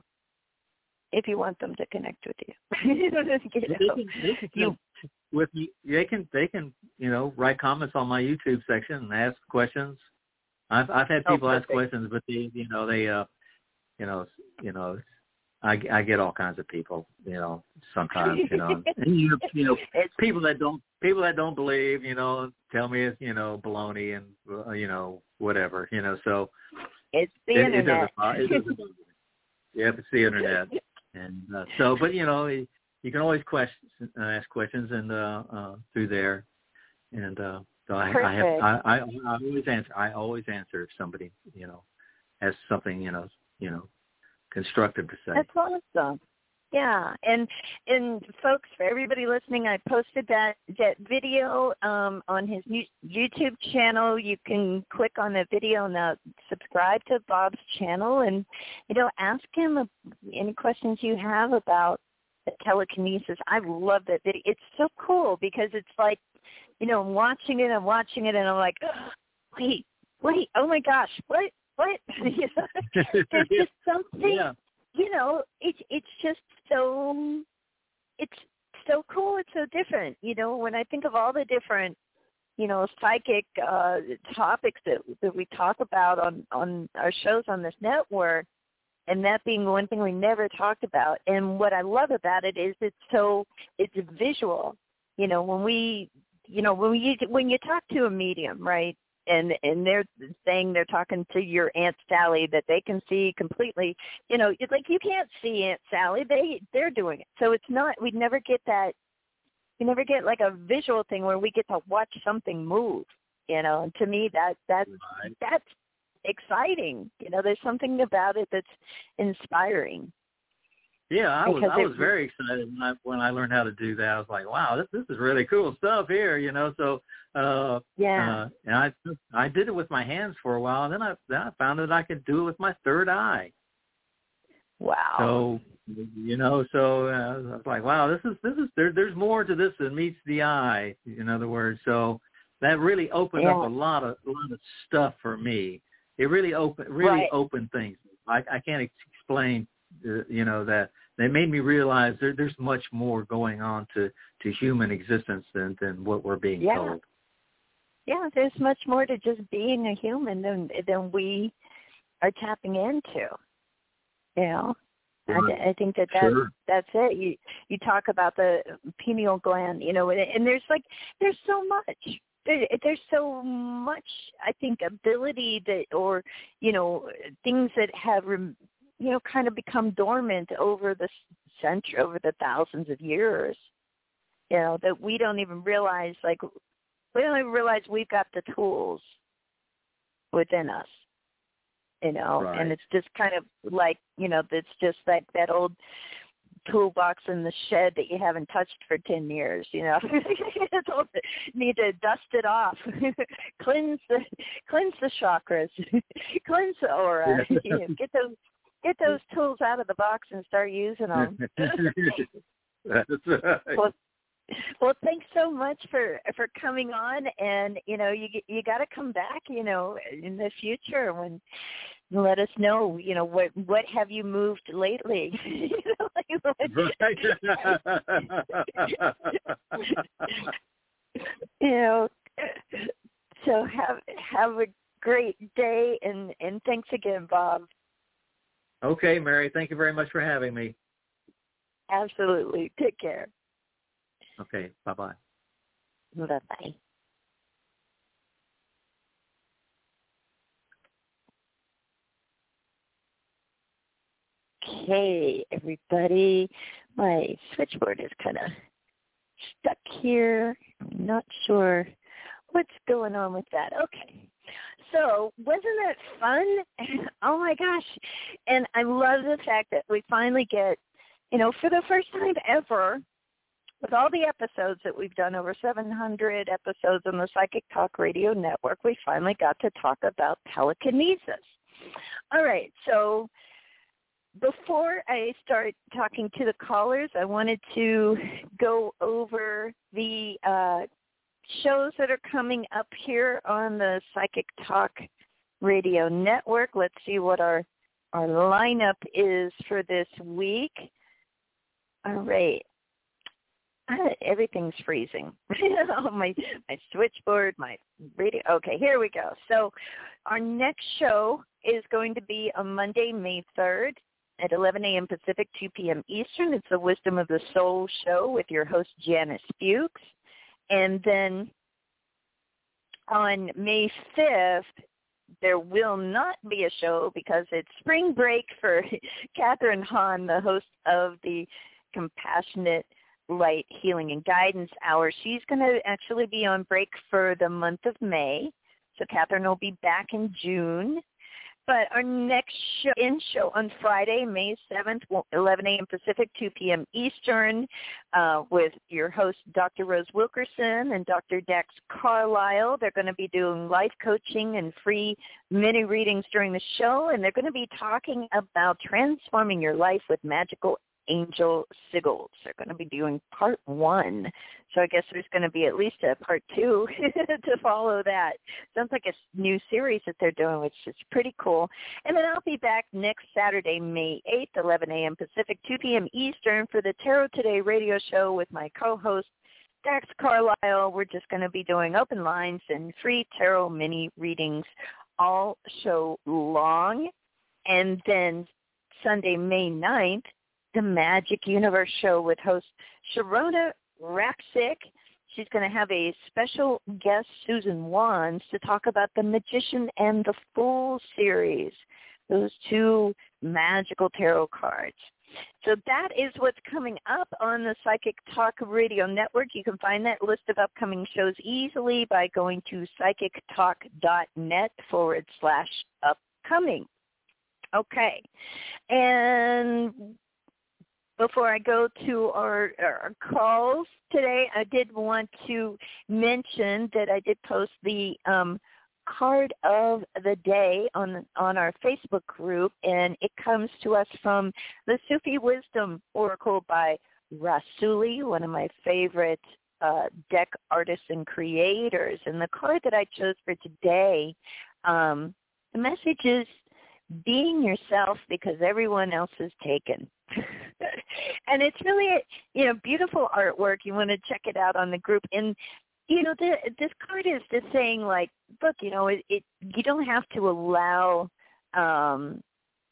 if you want them to connect with you? you know, they can, they can you with you. They can they can you know write comments on my YouTube section and ask questions. I've I've had people oh, ask questions, but they you know they uh you know you know I, I get all kinds of people you know sometimes you know and you, you know people that don't people that don't believe you know tell me it's you know baloney and uh, you know whatever you know so it's the it, internet. it doesn't, it doesn't yeah it's the internet and uh, so but you know you can always question uh, ask questions and uh, uh through there and uh So I, I have I, I, I always answer I always answer if somebody you know has something you know you know constructive to say. That's awesome. Yeah, and and folks, for everybody listening, I posted that that video um, on his new YouTube channel. You can click on the video and uh, subscribe to Bob's channel, and you know ask him any questions you have about the telekinesis. I love that video. It's so cool because it's like, you know, I'm watching it, I'm watching it, and I'm like, oh, wait, wait, oh my gosh, what, what? You know, there's just something, yeah. you know, it's it's just so, it's so cool, it's so different. You know, when I think of all the different, you know, psychic uh, topics that that we talk about on, on our shows on this network, and that being one thing we never talked about. And what I love about it is it's so, it's visual. You know, when we, you know, when you when you talk to a medium, right, and and they're saying they're talking to your Aunt Sally that they can see completely, you know, it's like you can't see Aunt Sally, they they're doing it. So it's not, we never get that, we never get like a visual thing where we get to watch something move. You know, and to me that that's Right. that's exciting. You know, there's something about it that's inspiring. Yeah, I was Because I it- was very excited when I when I learned how to do that. I was like, wow, this this is really cool stuff here, you know. So uh, Yeah. uh, and I I did it with my hands for a while, and then I then I found that I could do it with my third eye. Wow. So you know, so uh, I was like, wow, this is this is there. There's more to this than meets the eye. In other words, so that really opened Yeah. up a lot of a lot of stuff for me. It really opened really Right. opened things. I I can't ex- explain. Uh, you know, that they made me realize there, there's much more going on to, to human existence than, than what we're being Yeah. told. Yeah, there's much more to just being a human than than we are tapping into. You know, I, th- I think that that's, sure. that's it. You you talk about the pineal gland, you know, and, and there's like there's so much. There, there's so much, I think, ability that, or you know, things that have, you know, kind of become dormant over the century, over the thousands of years. You know, that we don't even realize. Like we don't even realize we've got the tools within us. You know, right. and it's just kind of like, you know, it's just like that old toolbox in the shed that you haven't touched for ten years, you know. You need to dust it off, cleanse the cleanse the chakras, cleanse the aura. You know, get those get those tools out of the box and start using them. That's right. Well, Well, thanks so much for, for coming on, and you know you you got to come back, you know, in the future when let us know, you know, what what have you moved lately? You know, like, you know, so have have a great day, and, and thanks again, Bob. Okay, Mary, thank you very much for having me. Absolutely. Take care. Okay, bye-bye. Bye-bye. Okay, everybody. My switchboard is kind of stuck here. I'm not sure what's going on with that. Okay. So wasn't that fun? Oh, my gosh. And I love the fact that we finally get, you know, for the first time ever, with all the episodes that we've done, over seven hundred episodes on the Psychic Talk Radio Network, we finally got to talk about telekinesis. All right, so before I start talking to the callers, I wanted to go over the uh, shows that are coming up here on the Psychic Talk Radio Network. Let's see what our, our lineup is for this week. All right. I, everything's freezing. my my switchboard, my radio. Okay, here we go. So our next show is going to be on Monday, May third at eleven a.m. Pacific, two p.m. Eastern. It's the Wisdom of the Soul show with your host, Janice Fuchs. And then on May fifth, there will not be a show because it's spring break for Catherine Hahn, the host of the Compassionate Light Healing and Guidance Hour. She's going to actually be on break for the month of May. So Catherine will be back in June. But our next show, in show on Friday, May seventh, eleven a.m. Pacific, two p.m. Eastern, uh, with your host, Doctor Rose Wilkerson and Doctor Dax Carlisle. They're going to be doing life coaching and free mini readings during the show, and they're going to be talking about transforming your life with magical angel sigils. They're going to be doing part one. So I guess there's going to be at least a part two to follow that. Sounds like a new series that they're doing, which is pretty cool. And then I'll be back next Saturday, May eighth, eleven a.m. Pacific, two p.m. Eastern for the Tarot Today radio show with my co-host, Dax Carlisle. We're just going to be doing open lines and free tarot mini readings all show long. And then Sunday, May ninth, the Magic Universe show with host Sharona Rapsick. She's going to have a special guest, Susan Wands, to talk about the Magician and the Fool series, those two magical tarot cards. So that is what's coming up on the Psychic Talk Radio Network. You can find that list of upcoming shows easily by going to psychictalk.net forward slash upcoming. Okay. And before I go to our, our calls today, I did want to mention that I did post the um, card of the day on on our Facebook group, and it comes to us from the Sufi Wisdom Oracle by Rasuli, one of my favorite uh, deck artists and creators. And the card that I chose for today, um, the message is being yourself because everyone else is taken. And it's really, you know, beautiful artwork. You want to check it out on the group. And, you know, the, this card is just saying, like, look, you know, it, it you don't have to allow um,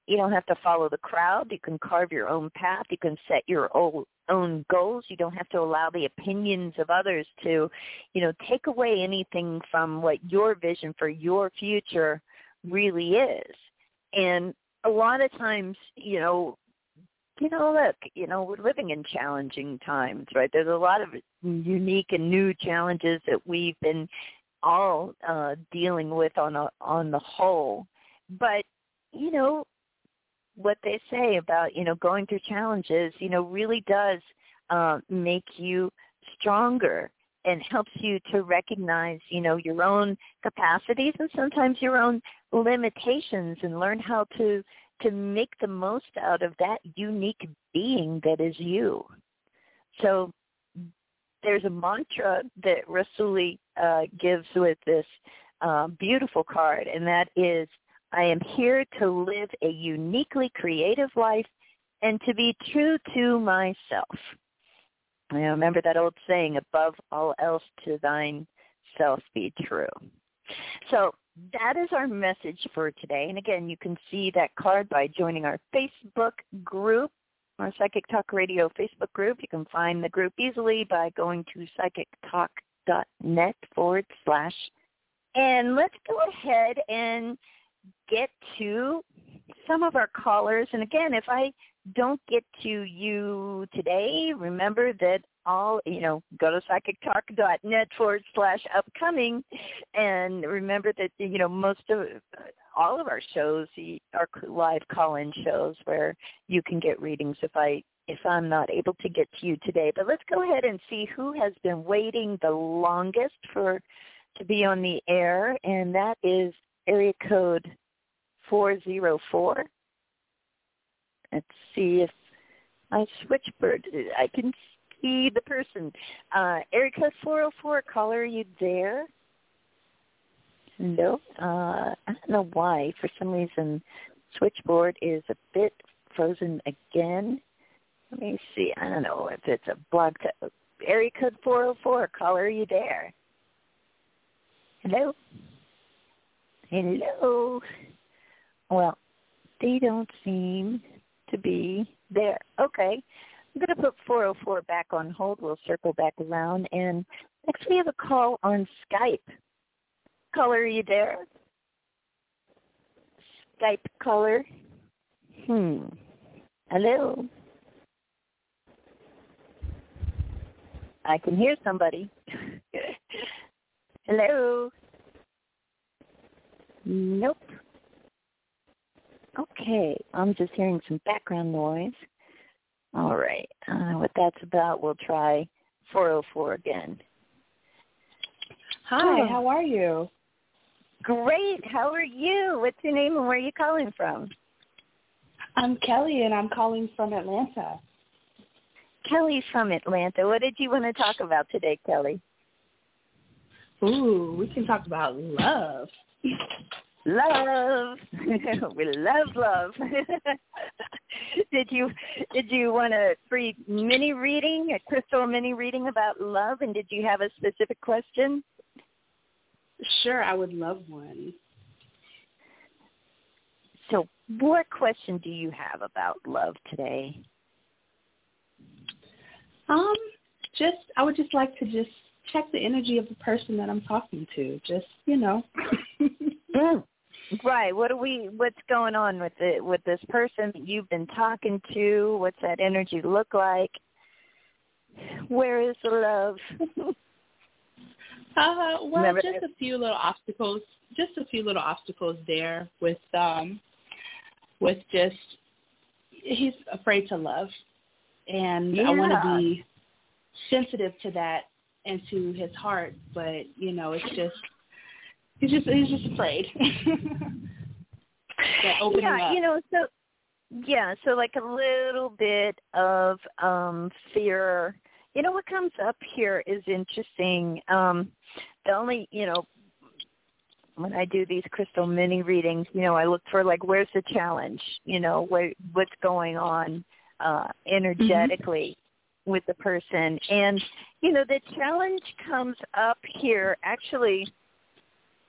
You don't have to follow the crowd. You can carve your own path. You can set your own own goals. You don't have to allow the opinions of others to, you know, take away anything from what your vision for your future really is. And a lot of times, you know, you know, look, you know, we're living in challenging times, right? There's a lot of unique and new challenges that we've been all uh, dealing with on a, on the whole. But, you know, what they say about, you know, going through challenges, you know, really does uh, make you stronger and helps you to recognize, you know, your own capacities and sometimes your own limitations and learn how to, to make the most out of that unique being that is you. So there's a mantra that Rasuli uh, gives with this uh, beautiful card, and that is, I am here to live a uniquely creative life and to be true to myself. I remember that old saying, above all else to thine self be true. So that is our message for today. And again, you can see that card by joining our Facebook group, our Psychic Talk Radio Facebook group. You can find the group easily by going to psychictalk.net forward slash. And let's go ahead and get to some of our callers. And again, if I don't get to you today, remember that all, you know, go to psychictalk.net forward slash upcoming. And remember that, you know, most of, all of our shows are live call-in shows where you can get readings if I, if I'm not able to get to you today. But let's go ahead and see who has been waiting the longest for, to be on the air. And that is area code four oh four. Let's see if my switchboard, I can see the person. Uh, area code four oh four, caller, are you there? No. Uh, I don't know why. For some reason, switchboard is a bit frozen again. Let me see. I don't know if it's a blog. To, area code four oh four, caller, are you there? Hello? Hello? Well, they don't seem to be there. Okay. I'm going to put four oh four back on hold. We'll circle back around. And next we have a call on Skype. Caller, are you there? Skype caller. Hmm. Hello? I can hear somebody. Hello? Nope. Okay, I'm just hearing some background noise. All right, uh, what that's about, we'll try four oh four again. Hi, oh. How are you? Great, how are you? What's your name and where are you calling from? I'm Kelly, and I'm calling from Atlanta. Kelly from Atlanta. What did you want to talk about today, Kelly? Ooh, we can talk about love. Love. We love love. did you did you want a free mini reading, a crystal mini reading about love, and did you have a specific question? Sure, I would love one. So what question do you have about love today? Um, just I would just like to just check the energy of the person that I'm talking to. Just, you know. mm. Right. What do we? What's going on with the with this person that you've been talking to? What's that energy look like? Where is the love? uh, well, Remember just that? a few little obstacles. Just a few little obstacles there with um, with just he's afraid to love, and yeah. I want to be sensitive to that and to his heart, but you know, it's just. He's just he's just afraid. yeah, up. you know, so yeah, so like a little bit of um, fear. You know, what comes up here is interesting. Um, the only, you know, when I do these crystal mini readings, you know, I look for like, where's the challenge? You know, what what's going on uh, energetically mm-hmm. with the person, and you know, the challenge comes up here actually.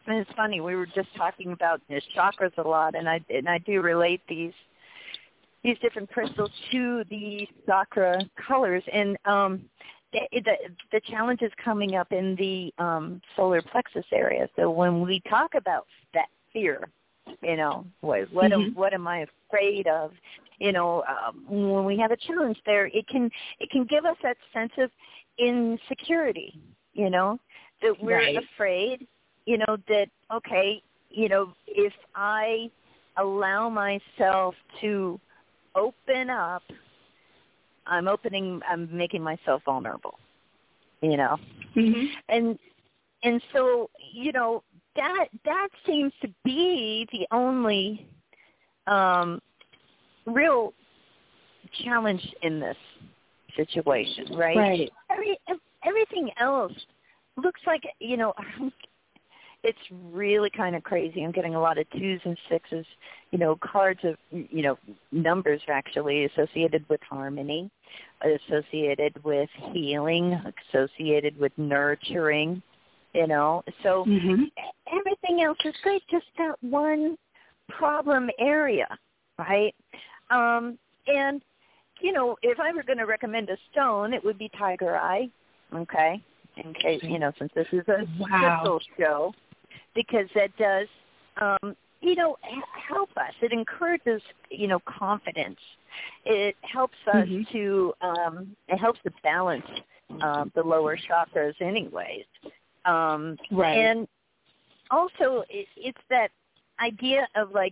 And it's funny, we were just talking about the chakras a lot, and I and I do relate these these different crystals to the chakra colors. And um, the, the the challenge is coming up in the um, solar plexus area. So when we talk about that fear, you know, what what, mm-hmm. am, what am I afraid of? You know, um, when we have a challenge there, it can it can give us that sense of insecurity. You know, that we're right. afraid. You know, that, okay, you know, if I allow myself to open up, I'm opening, I'm making myself vulnerable, you know. Mm-hmm. And and so, you know, that that seems to be the only um, real challenge in this situation, right? Right. Every, everything else looks like, you know, it's really kind of crazy. I'm getting a lot of twos and sixes, you know, cards of, you know, numbers actually associated with harmony, associated with healing, associated with nurturing, you know. So mm-hmm. everything else is great, just that one problem area, right? Um, and, you know, if I were going to recommend a stone, it would be Tiger Eye, okay, in case, you know, since this is a wow. crystal show. Because that does, um, you know, help us. It encourages, you know, confidence. It helps us mm-hmm. to, um, it helps to balance um, the lower chakras anyways. Um, right. And also it, it's that idea of, like,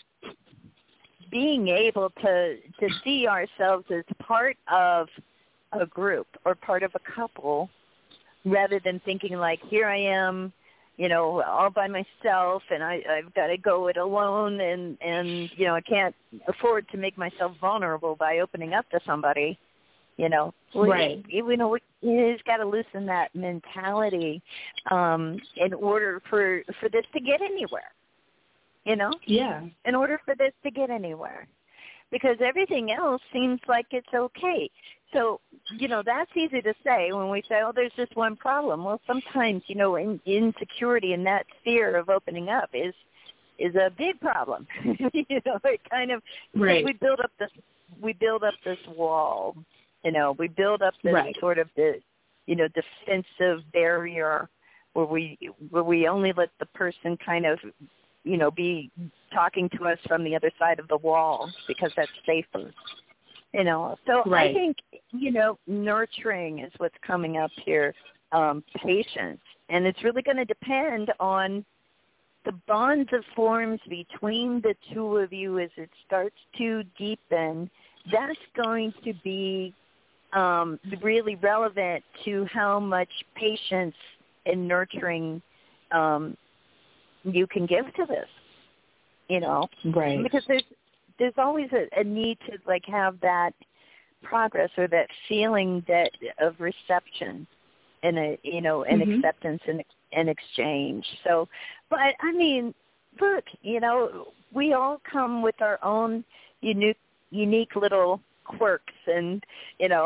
being able to, to see ourselves as part of a group or part of a couple rather than thinking, like, here I am, you know, all by myself, and I, I've got to go it alone, and, and, you know, I can't afford to make myself vulnerable by opening up to somebody, you know. Right. We, you know, we, we've got to loosen that mentality um, in order for, for this to get anywhere, you know? Yeah. In order for this to get anywhere. Because everything else seems like it's okay. So, you know, that's easy to say when we say, oh, there's just one problem. Well, sometimes, you know, in, insecurity and that fear of opening up is is a big problem. you know, it kind of, right. we build up this, we build up this wall, you know, we build up this right. sort of, the, you know, defensive barrier where we, where we only let the person kind of, you know, be talking to us from the other side of the wall because that's safer. You know, so right. I think, you know, nurturing is what's coming up here, um, patience. And it's really going to depend on the bond that forms between the two of you as it starts to deepen. That's going to be um, really relevant to how much patience and nurturing um, you can give to this, you know. Right. Because there's, there's always a, a need to, like, have that progress or that feeling that of reception and, a, you know, and mm-hmm. acceptance and, and exchange. So, but, I mean, look, you know, we all come with our own unique, unique little quirks and, you know,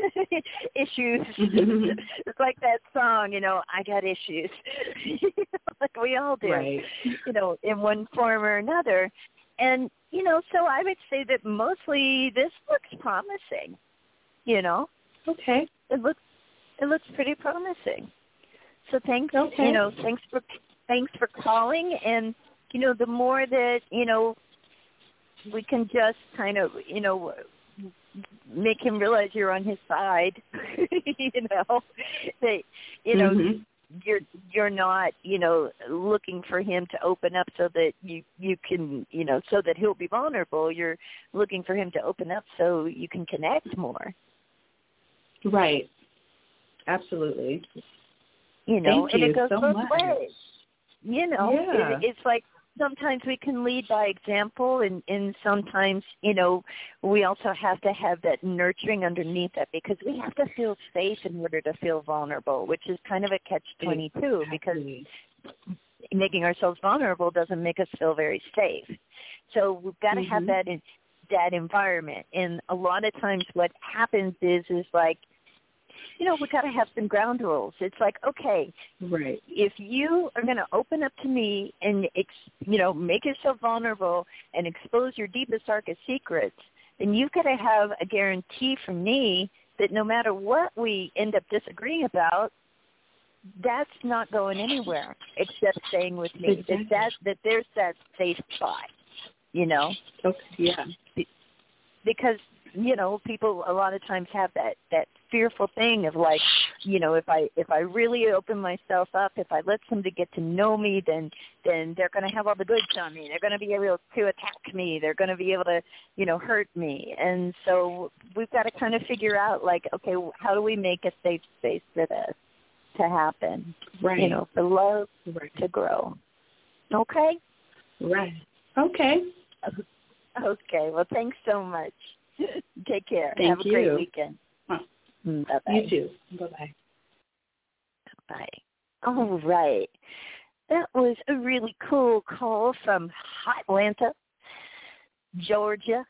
issues. It's like that song, you know, I got issues. Like we all do, right. you know, in one form or another. And, you know, so I would say that mostly this looks promising, you know. Okay. It looks it looks pretty promising. So thanks, okay. you know, thanks for thanks for calling. And, you know, the more that, you know, we can just kind of, you know, make him realize you're on his side, you know, that, you know, mm-hmm. you're you're not, you know, looking for him to open up so that you, you can, you know, so that he'll be vulnerable. You're looking for him to open up so you can connect more. Right. Absolutely. You know, Thank and you it goes so both much. ways. You know, yeah. it, it's like sometimes we can lead by example, and, and sometimes, you know, we also have to have that nurturing underneath that because we have to feel safe in order to feel vulnerable, which is kind of a catch twenty-two because making ourselves vulnerable doesn't make us feel very safe. So we've got to mm-hmm. have that in, that environment. And a lot of times what happens is, is like you know, we got to have some ground rules. It's like, okay, right. if you are going to open up to me and, ex, you know, make yourself vulnerable and expose your deepest, darkest secrets, then you've got to have a guarantee from me that no matter what we end up disagreeing about, that's not going anywhere except staying with me. Exactly. That, that that there's that safe spot, you know. Okay. Yeah. Because, you know, people a lot of times have that, that fearful thing of like, you know, if I if I really open myself up, if I let somebody get to know me, then then they're going to have all the goods on me. They're going to be able to attack me. They're going to be able to, you know, hurt me. And so we've got to kind of figure out like, okay, how do we make a safe space for this to happen? Right. You know, for love right. to grow. Okay? Right. Okay. Okay. Well, thanks so much. Take care. Thank Have a you. great weekend. Huh. Bye-bye. You too. Bye-bye. Bye. All right. That was a really cool call from Atlanta, Georgia.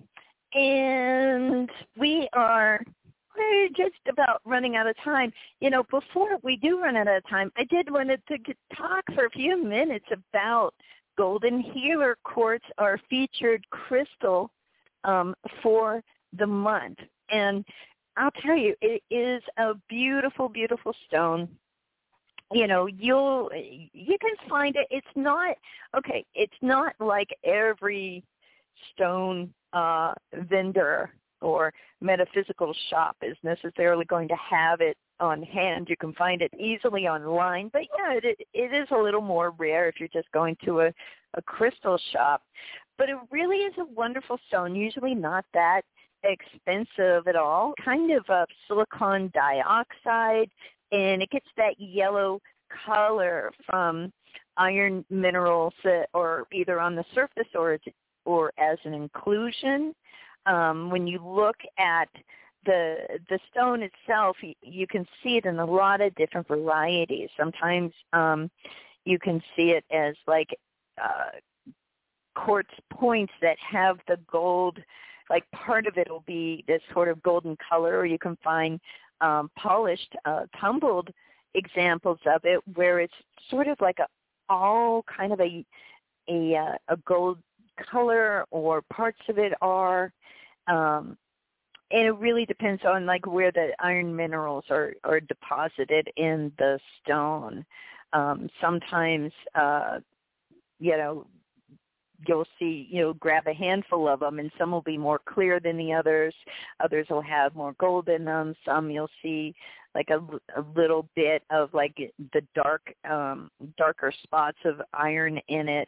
And we are we're just about running out of time. You know, before we do run out of time, I did want to talk for a few minutes about Golden Healer Quartz, our featured crystal um, for the month. And I'll tell you, it is a beautiful, beautiful stone. You know, you'll you can find it. It's not okay. It's not like every stone uh, vendor or metaphysical shop is necessarily going to have it on hand. You can find it easily online, but yeah, it it is a little more rare if you're just going to a, a crystal shop. But it really is a wonderful stone. Usually not that expensive at all. Kind of a silicon dioxide, and it gets that yellow color from iron minerals that are either on the surface or or as an inclusion. Um, when you look at the the stone itself, you, you can see it in a lot of different varieties. Sometimes um, you can see it as like uh, quartz points that have the gold, like part of it will be this sort of golden color, or you can find um, polished, uh, tumbled examples of it where it's sort of like a all kind of a a, uh, a gold color, or parts of it are. Um, and it really depends on like where the iron minerals are, are deposited in the stone. Um, sometimes, uh, you know, you'll see, you know, grab a handful of them, and some will be more clear than the others. Others will have more gold in them. Some you'll see like a, a little bit of like the dark, um, darker spots of iron in it.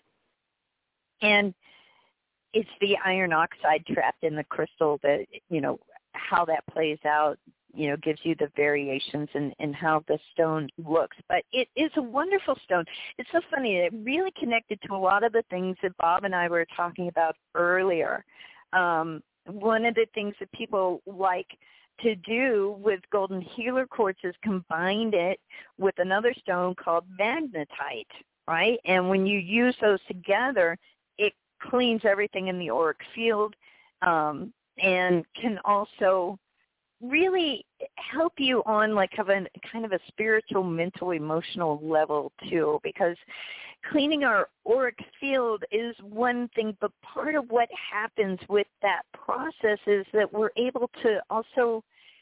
And it's the iron oxide trapped in the crystal that, you know, how that plays out, you know, gives you the variations in, in how the stone looks. But it is a wonderful stone. It's so funny. It really connected to a lot of the things that Bob and I were talking about earlier. Um, one of the things that people like to do with Golden Healer Quartz is combine it with another stone called magnetite, right? And when you use those together, it cleans everything in the auric field, um, and can also really help you on like have a kind of a spiritual, mental, emotional level too, because cleaning our auric field is one thing, but part of what happens with that process is that we're able to also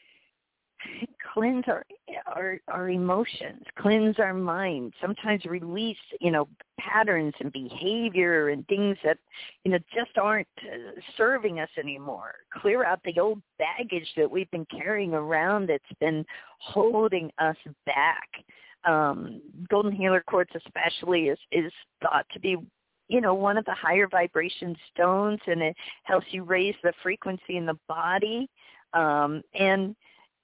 cleanse our, our our emotions, cleanse our mind, sometimes release, you know, patterns and behavior and things that, you know, just aren't uh, serving us anymore. Clear out the old baggage that we've been carrying around that's been holding us back. Um, Golden Healer Quartz especially is, is thought to be, you know, one of the higher vibration stones, and it helps you raise the frequency in the body, um, and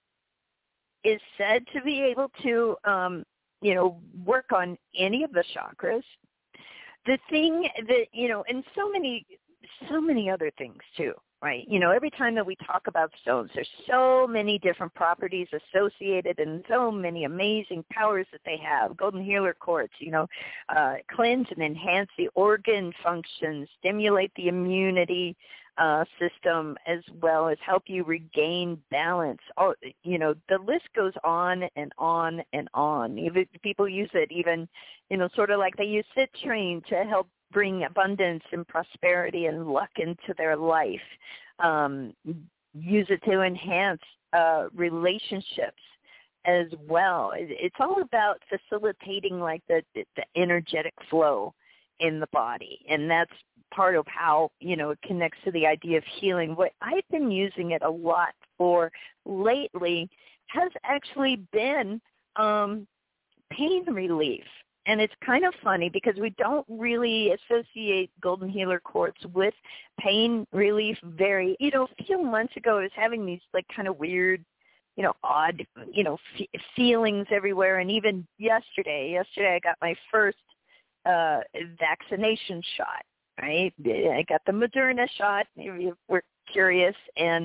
is said to be able to, um, you know, work on any of the chakras. The thing that, you know, and so many, so many other things too, right? You know, every time that we talk about stones, there's so many different properties associated and so many amazing powers that they have. Golden Healer Quartz, you know, uh, cleanse and enhance the organ functions, stimulate the immunity, uh, system, as well as help you regain balance. Oh, you know, the list goes on and on and on. Even people use it even, you know, sort of like they use citrine to help bring abundance and prosperity and luck into their life. Um, use it to enhance uh, relationships as well. It's all about facilitating like the, the energetic flow in the body, and that's part of how, you know, it connects to the idea of healing. What I've been using it a lot for lately has actually been um, pain relief. And it's kind of funny because we don't really associate Golden Healer Quartz with pain relief very, you know, a few months ago I was having these like kind of weird, you know, odd, you know, f- feelings everywhere. And even yesterday, yesterday I got my first uh, vaccination shot, right? I got the Moderna shot, if you were curious. And,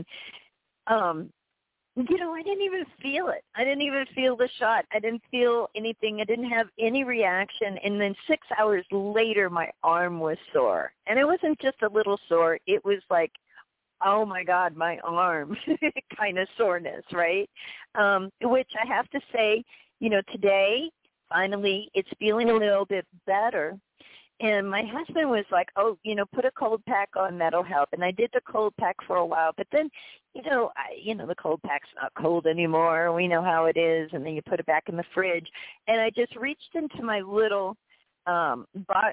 um, you know, I didn't even feel it. I didn't even feel the shot. I didn't feel anything. I didn't have any reaction. And then six hours later, my arm was sore. And it wasn't just a little sore. It was like, oh, my God, my arm kind of soreness, right? Um, which I have to say, you know, today, finally, it's feeling a little bit better. And my husband was like, oh, you know, put a cold pack on, that'll help. And I did the cold pack for a while. But then, you know, I, you know, the cold pack's not cold anymore. We know how it is. And then you put it back in the fridge. And I just reached into my little um, ba-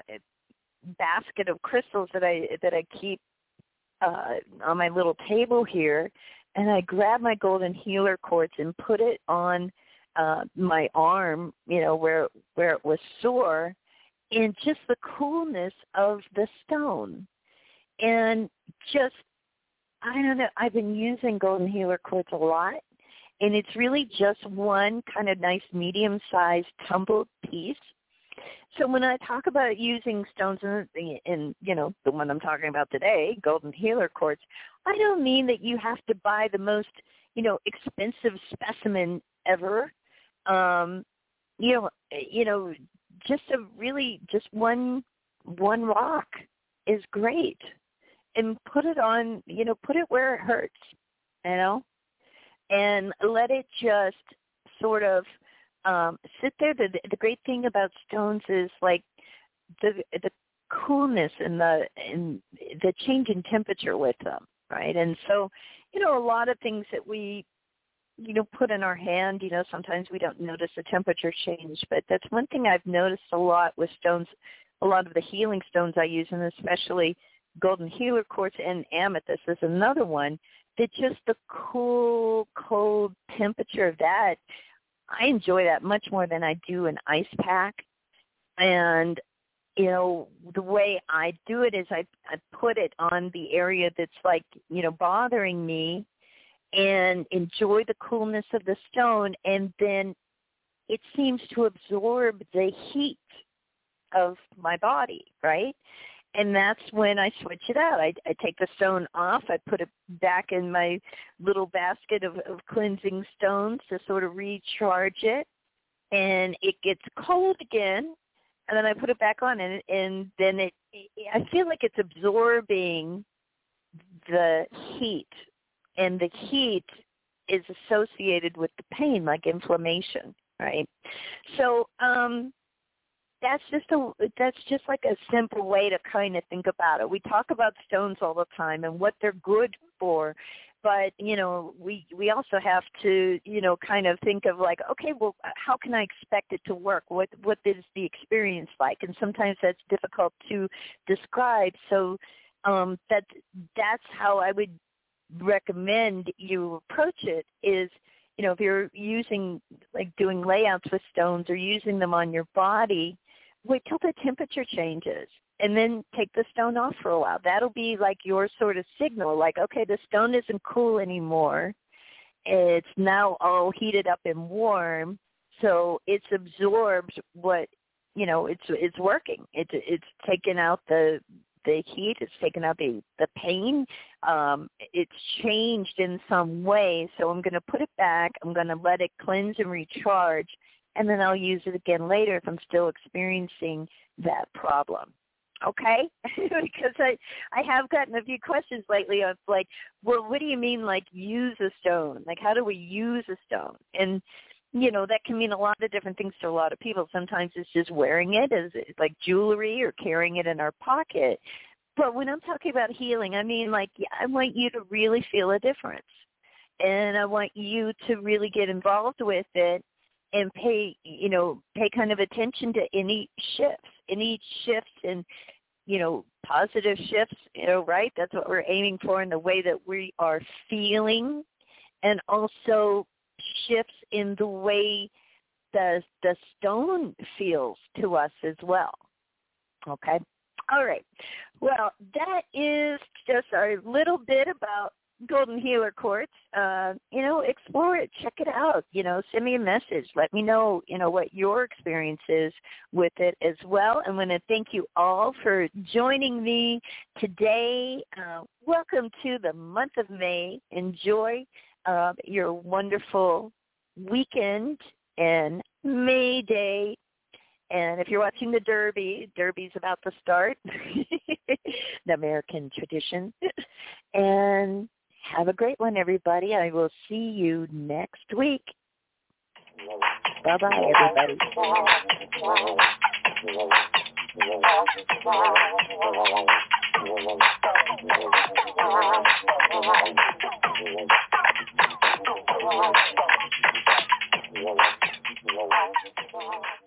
basket of crystals that I that I keep uh, on my little table here. And I grabbed my Golden Healer Quartz and put it on uh, my arm, you know, where where it was sore. And just the coolness of the stone. And just, I don't know, I've been using Golden Healer Quartz a lot, and it's really just one kind of nice medium-sized tumbled piece. So when I talk about using stones, in, in, you know, the one I'm talking about today, Golden Healer Quartz, I don't mean that you have to buy the most, you know, expensive specimen ever. Um, you know, you know, just a really, just one, one rock is great. And put it on, you know, put it where it hurts, you know, and let it just sort of um, sit there. The, the great thing about stones is like the the coolness and the and the change in temperature with them, right? And so, you know, a lot of things that we, you know, put in our hand, you know, sometimes we don't notice the temperature change, but that's one thing I've noticed a lot with stones, a lot of the healing stones I use, and especially Golden Healer Quartz and Amethyst is another one, that just the cool, cold temperature of that, I enjoy that much more than I do an ice pack. And, you know, the way I do it is I, I put it on the area that's like, you know, bothering me, and enjoy the coolness of the stone, and then it seems to absorb the heat of my body, right? And that's when I switch it out. I, I take the stone off. I put it back in my little basket of, of cleansing stones to sort of recharge it, and it gets cold again, and then I put it back on, and, and then it, I feel like it's absorbing the heat. And the heat is associated with the pain, like inflammation, right? So um, that's just a that's just like a simple way to kind of think about it. We talk about stones all the time and what they're good for, but you know, we we also have to, you know, kind of think of like, okay, well, how can I expect it to work? What what is the experience like? And sometimes that's difficult to describe. So um, that that's how I would recommend you approach it is, you know, if you're using, like doing layouts with stones or using them on your body, wait till the temperature changes and then take the stone off for a while. That'll be like your sort of signal, like, okay, the stone isn't cool anymore. It's now all heated up and warm, so it's absorbed what, you know, it's it's working. It's it's taken out the the heat, it's taken out the, the pain, um, it's changed in some way, so I'm going to put it back, I'm going to let it cleanse and recharge, and then I'll use it again later if I'm still experiencing that problem. okay? Because I, I have gotten a few questions lately of like, well, what do you mean like use a stone? Like how do we use a stone? And, you know, that can mean a lot of different things to a lot of people. Sometimes it's just wearing it as like jewelry or carrying it in our pocket. But when I'm talking about healing, I mean like yeah, I want you to really feel a difference. And I want you to really get involved with it and pay, you know, pay kind of attention to any shifts, any shifts in, you know, positive shifts, you know, right? That's what we're aiming for in the way that we are feeling, and also shifts in the way the the stone feels to us as well. Okay? All right. Well, that is just our little bit about Golden Healer Quartz. Uh, you know, explore it, check it out. You know, send me a message. Let me know, you know, what your experience is with it as well. I want to thank you all for joining me today. Uh, welcome to the month of May. Enjoy uh, your wonderful weekend and May Day. And if you're watching the Derby, Derby's about to start, the American tradition. And have a great one, everybody. I will see you next week. Bye-bye, everybody. Wow.